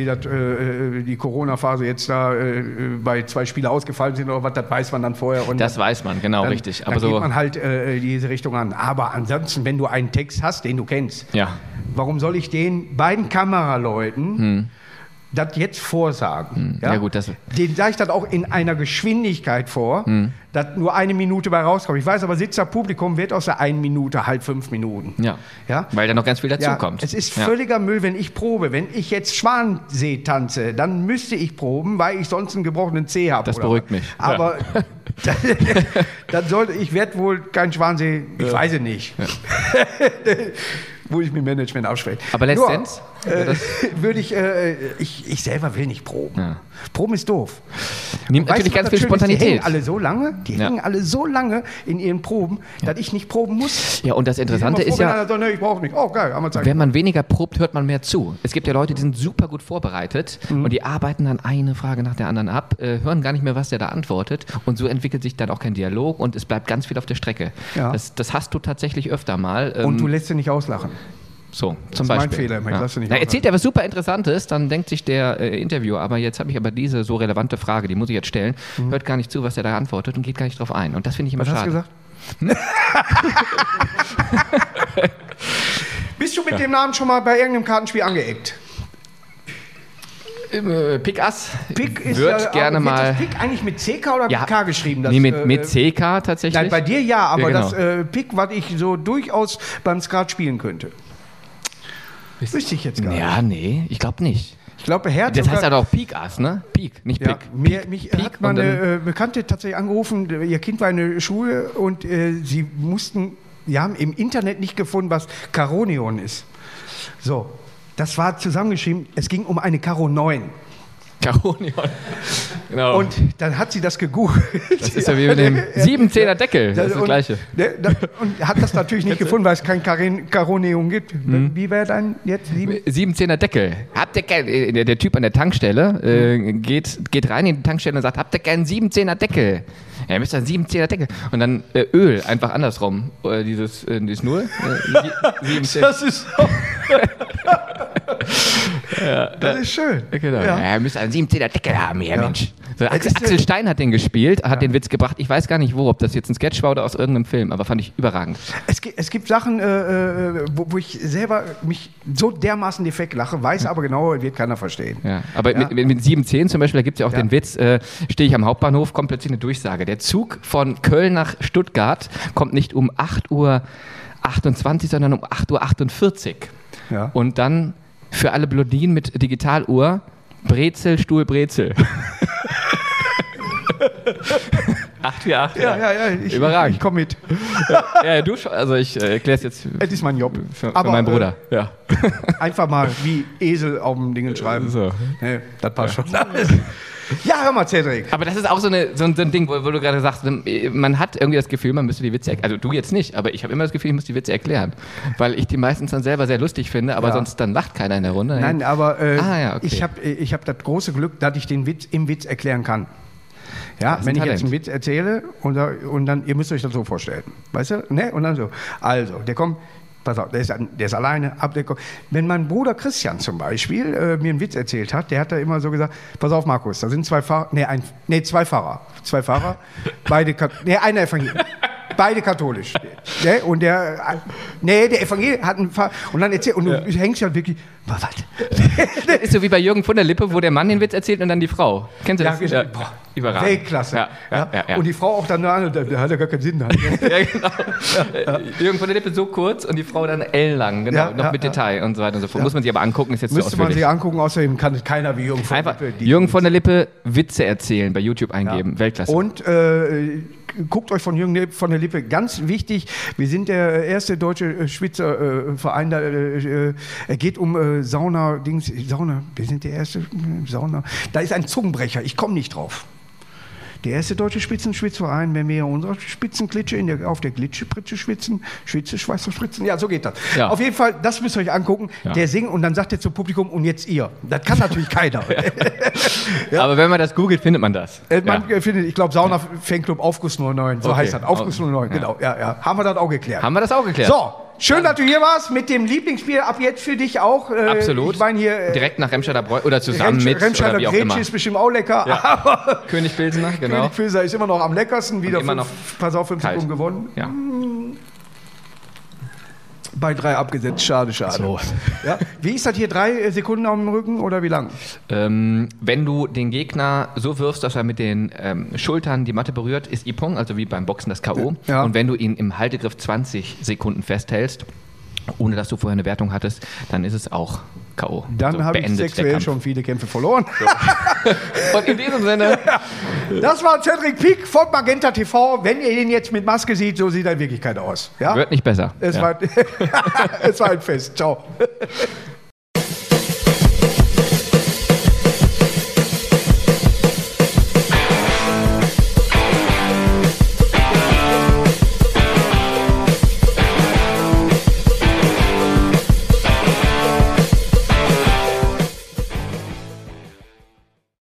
die Corona-Phase jetzt da bei 2 Spielen ausgefallen sind oder was, das weiß man dann vorher. Und das weiß man, genau, richtig. Aber dann geht man halt diese Richtung an. Aber ansonsten, wenn du einen Text hast, den du kennst, warum soll ich den beiden Kameraleuten das jetzt vorsagen? Ja, gut, den sage ich dann auch in einer Geschwindigkeit vor, dass nur 1 Minute bei rauskommt. Ich weiß aber, Sitzer Publikum wird aus der 1 Minute halt 5 Minuten. Ja. Weil da noch ganz viel dazukommt. Es ist völliger Müll, wenn ich probe. Wenn ich jetzt Schwansee tanze, dann müsste ich proben, weil ich sonst einen gebrochenen Zeh habe. Das beruhigt mich. Aber ich werde wohl kein Schwansee, ich weiß es nicht. Wo ich mit Management abspreche. Aber letztendlich würde ich selber will nicht proben. Ja. Proben ist doof. Nimmt natürlich ganz viel Spontanität. Die hängen alle so lange in ihren Proben, dass ich nicht proben muss. Ja, und das Interessante ist ja, ich brauche nicht. Oh, geil, haben wir Zeit. Wenn man weniger probt, hört man mehr zu. Es gibt ja Leute, die sind super gut vorbereitet und die arbeiten dann eine Frage nach der anderen ab, hören gar nicht mehr, was der da antwortet und so entwickelt sich dann auch kein Dialog und es bleibt ganz viel auf der Strecke. Ja. Das hast du tatsächlich öfter mal. Und du lässt sie nicht auslachen. So, zum Beispiel. Das ist mein Fehler. Ich lasse nicht erzählt er was super Interessantes, dann denkt sich der Interviewer, aber jetzt habe ich aber diese so relevante Frage, die muss ich jetzt stellen, hört gar nicht zu, was er da antwortet und geht gar nicht drauf ein. Und das finde ich immer schade. Was hast du gesagt? Bist du mit dem Namen schon mal bei irgendeinem Kartenspiel angeeckt? Pick Ass Pick ist wird gerne mal. Ist Pick eigentlich mit CK oder mit K geschrieben? Nee, mit CK tatsächlich. Nein, bei dir ja, aber genau. Das Pick, was ich so durchaus beim Skat spielen könnte. Wüsste ich jetzt gar nicht. Ja, nee, ich glaube nicht. Ich glaube, das heißt halt auch Peak Ass, ne? Peak, nicht Pick. Ja, mich hat meine Bekannte tatsächlich angerufen, ihr Kind war in der Schule und sie haben im Internet nicht gefunden, was Karonion ist. So, das war zusammengeschrieben, es ging um eine Karo 9. Karonion. Genau. Und dann hat sie das gegoogelt. Das ist ja wie mit dem 7-10er Deckel. Das ist das Gleiche. Und hat das natürlich nicht gefunden, weil es kein Karonion gibt. Wie wäre dann jetzt 7-10er Deckel. Der Typ an der Tankstelle geht rein in die Tankstelle und sagt, habt ihr keinen 7-10er Deckel? Ja, ihr müsst einen 7-10er Deckel. Und dann Öl, einfach andersrum. Dieses 0. 7-10. Das ist so. Das ist schön. Genau. Ja. Er müsste einen 17er Deckel haben, hier, Ja. Mensch. So, Axel Stein hat den gespielt, hat den Witz gebracht. Ich weiß gar nicht wo, ob das jetzt ein Sketch war oder aus irgendeinem Film, aber fand ich überragend. Es gibt Sachen, wo ich selber mich so dermaßen defekt lache, weiß aber genau, wird keiner verstehen. Ja. Aber Ja. mit 710 zum Beispiel, da gibt es ja auch Ja. den Witz, stehe ich am Hauptbahnhof, kommt plötzlich eine Durchsage. Der Zug von Köln nach Stuttgart kommt nicht um 8:28 Uhr, sondern um 8:48 Uhr. Ja. Und dann für alle Blondinen mit Digitaluhr, Brezel, Stuhl, Brezel. 848. Ja, Überragend. Ich komme mit. Ja, du schon. Also ich erkläre es jetzt Es ist mein Job. für meinen Bruder. Ja. Einfach mal wie Esel auf dem Dingen schreiben. So. Nee, das passt schon. Ja, hör mal, Cedric. Aber das ist auch so ein Ding, wo du gerade sagst, man hat irgendwie das Gefühl, man müsste die Witze erklären. Also du jetzt nicht, aber ich habe immer das Gefühl, ich muss die Witze erklären. Weil ich die meistens dann selber sehr lustig finde, aber Ja. sonst dann lacht keiner in der Runde. Nein, aber ja, okay. ich hab das große Glück, dass ich den Witz im Witz erklären kann. Ja, Das ist wenn ein ich jetzt Talent. einen Witz erzähle und dann, ihr müsst euch das so vorstellen. Weißt du? Ne? Und dann so. Also, der kommt, pass auf, der ist alleine, wenn mein Bruder Christian zum Beispiel mir einen Witz erzählt hat, der hat da immer so gesagt, pass auf Markus, da sind zwei Fahrer, zwei Fahrer, beide, einer Evangelisch. Beide katholisch. Ne? Und der Evangelisch hat einen Fahrer, und dann erzählt, und du hängst ja wirklich, was? Das ist so wie bei Jürgen von der Lippe, wo der Mann den Witz erzählt und dann die Frau. Kennst du das? Ja, boah, überragend. Weltklasse. Ja. Und die Frau auch dann, der hat ja gar keinen Sinn. Ja, genau. Jürgen von der Lippe so kurz und die Frau dann ellenlang, genau, Ja, noch ja, mit ja. Detail und so weiter und so fort. Muss man sich aber angucken, ist jetzt Müsste so man ausführlich. sich angucken, außerdem kann es keiner wie Jürgen von Einfach der Lippe. Jürgen von der Lippe Witze erzählen, bei YouTube eingeben, Weltklasse. Und guckt euch von Jürgen von der Lippe, ganz wichtig, wir sind der erste deutsche Schweizer-Verein, er geht um Sauna, wir sind der erste Sauna, da ist ein Zungenbrecher, ich komme nicht drauf. Der erste deutsche Spitzenschwitzverein, wenn wir unsere Spitzenklitsche auf der Glitsche-Pritsche schwitzen, Schweizer spritzen, ja, so geht das. Ja. Auf jeden Fall, das müsst ihr euch angucken, Ja. der singt und dann sagt er zum Publikum, und jetzt ihr. Das kann natürlich keiner. Ja. Aber wenn man das googelt, findet man das. Man findet, ich glaube, Sauna-Fanclub Aufguss 09, so Okay. heißt das. Aufguss 09, genau. Ja. Haben wir das auch geklärt. Haben wir das auch geklärt? So, schön, dass du hier warst mit dem Lieblingsbier ab jetzt für dich auch. Absolut. Ich meine hier. Direkt nach Remscheider Bräu oder zusammen mit Remscheider oder wie auch immer. Grätsche ist bestimmt auch lecker. Aber König Pilsener, genau. König Pilser ist immer noch am leckersten. Wieder immer noch pass auf, 5 kalt. Sekunden gewonnen. Ja. Bei 3 abgesetzt. Schade. So. Ja. Wie ist das hier? 3 Sekunden auf dem Rücken oder wie lang? Wenn du den Gegner so wirfst, dass er mit den Schultern die Matte berührt, ist Ippon, also wie beim Boxen das K.O. Ja. Und wenn du ihn im Haltegriff 20 Sekunden festhältst, ohne dass du vorher eine Wertung hattest, dann ist es auch K.O. Dann So, habe ich beendet der sexuell Kampf. schon viele Kämpfe verloren. Und in diesem Sinne, Das war Cedric Pieck von Magenta TV. Wenn ihr ihn jetzt mit Maske seht, so sieht er in Wirklichkeit aus. Ja? wird nicht besser. Es Ja. war es war ein Fest. Ciao.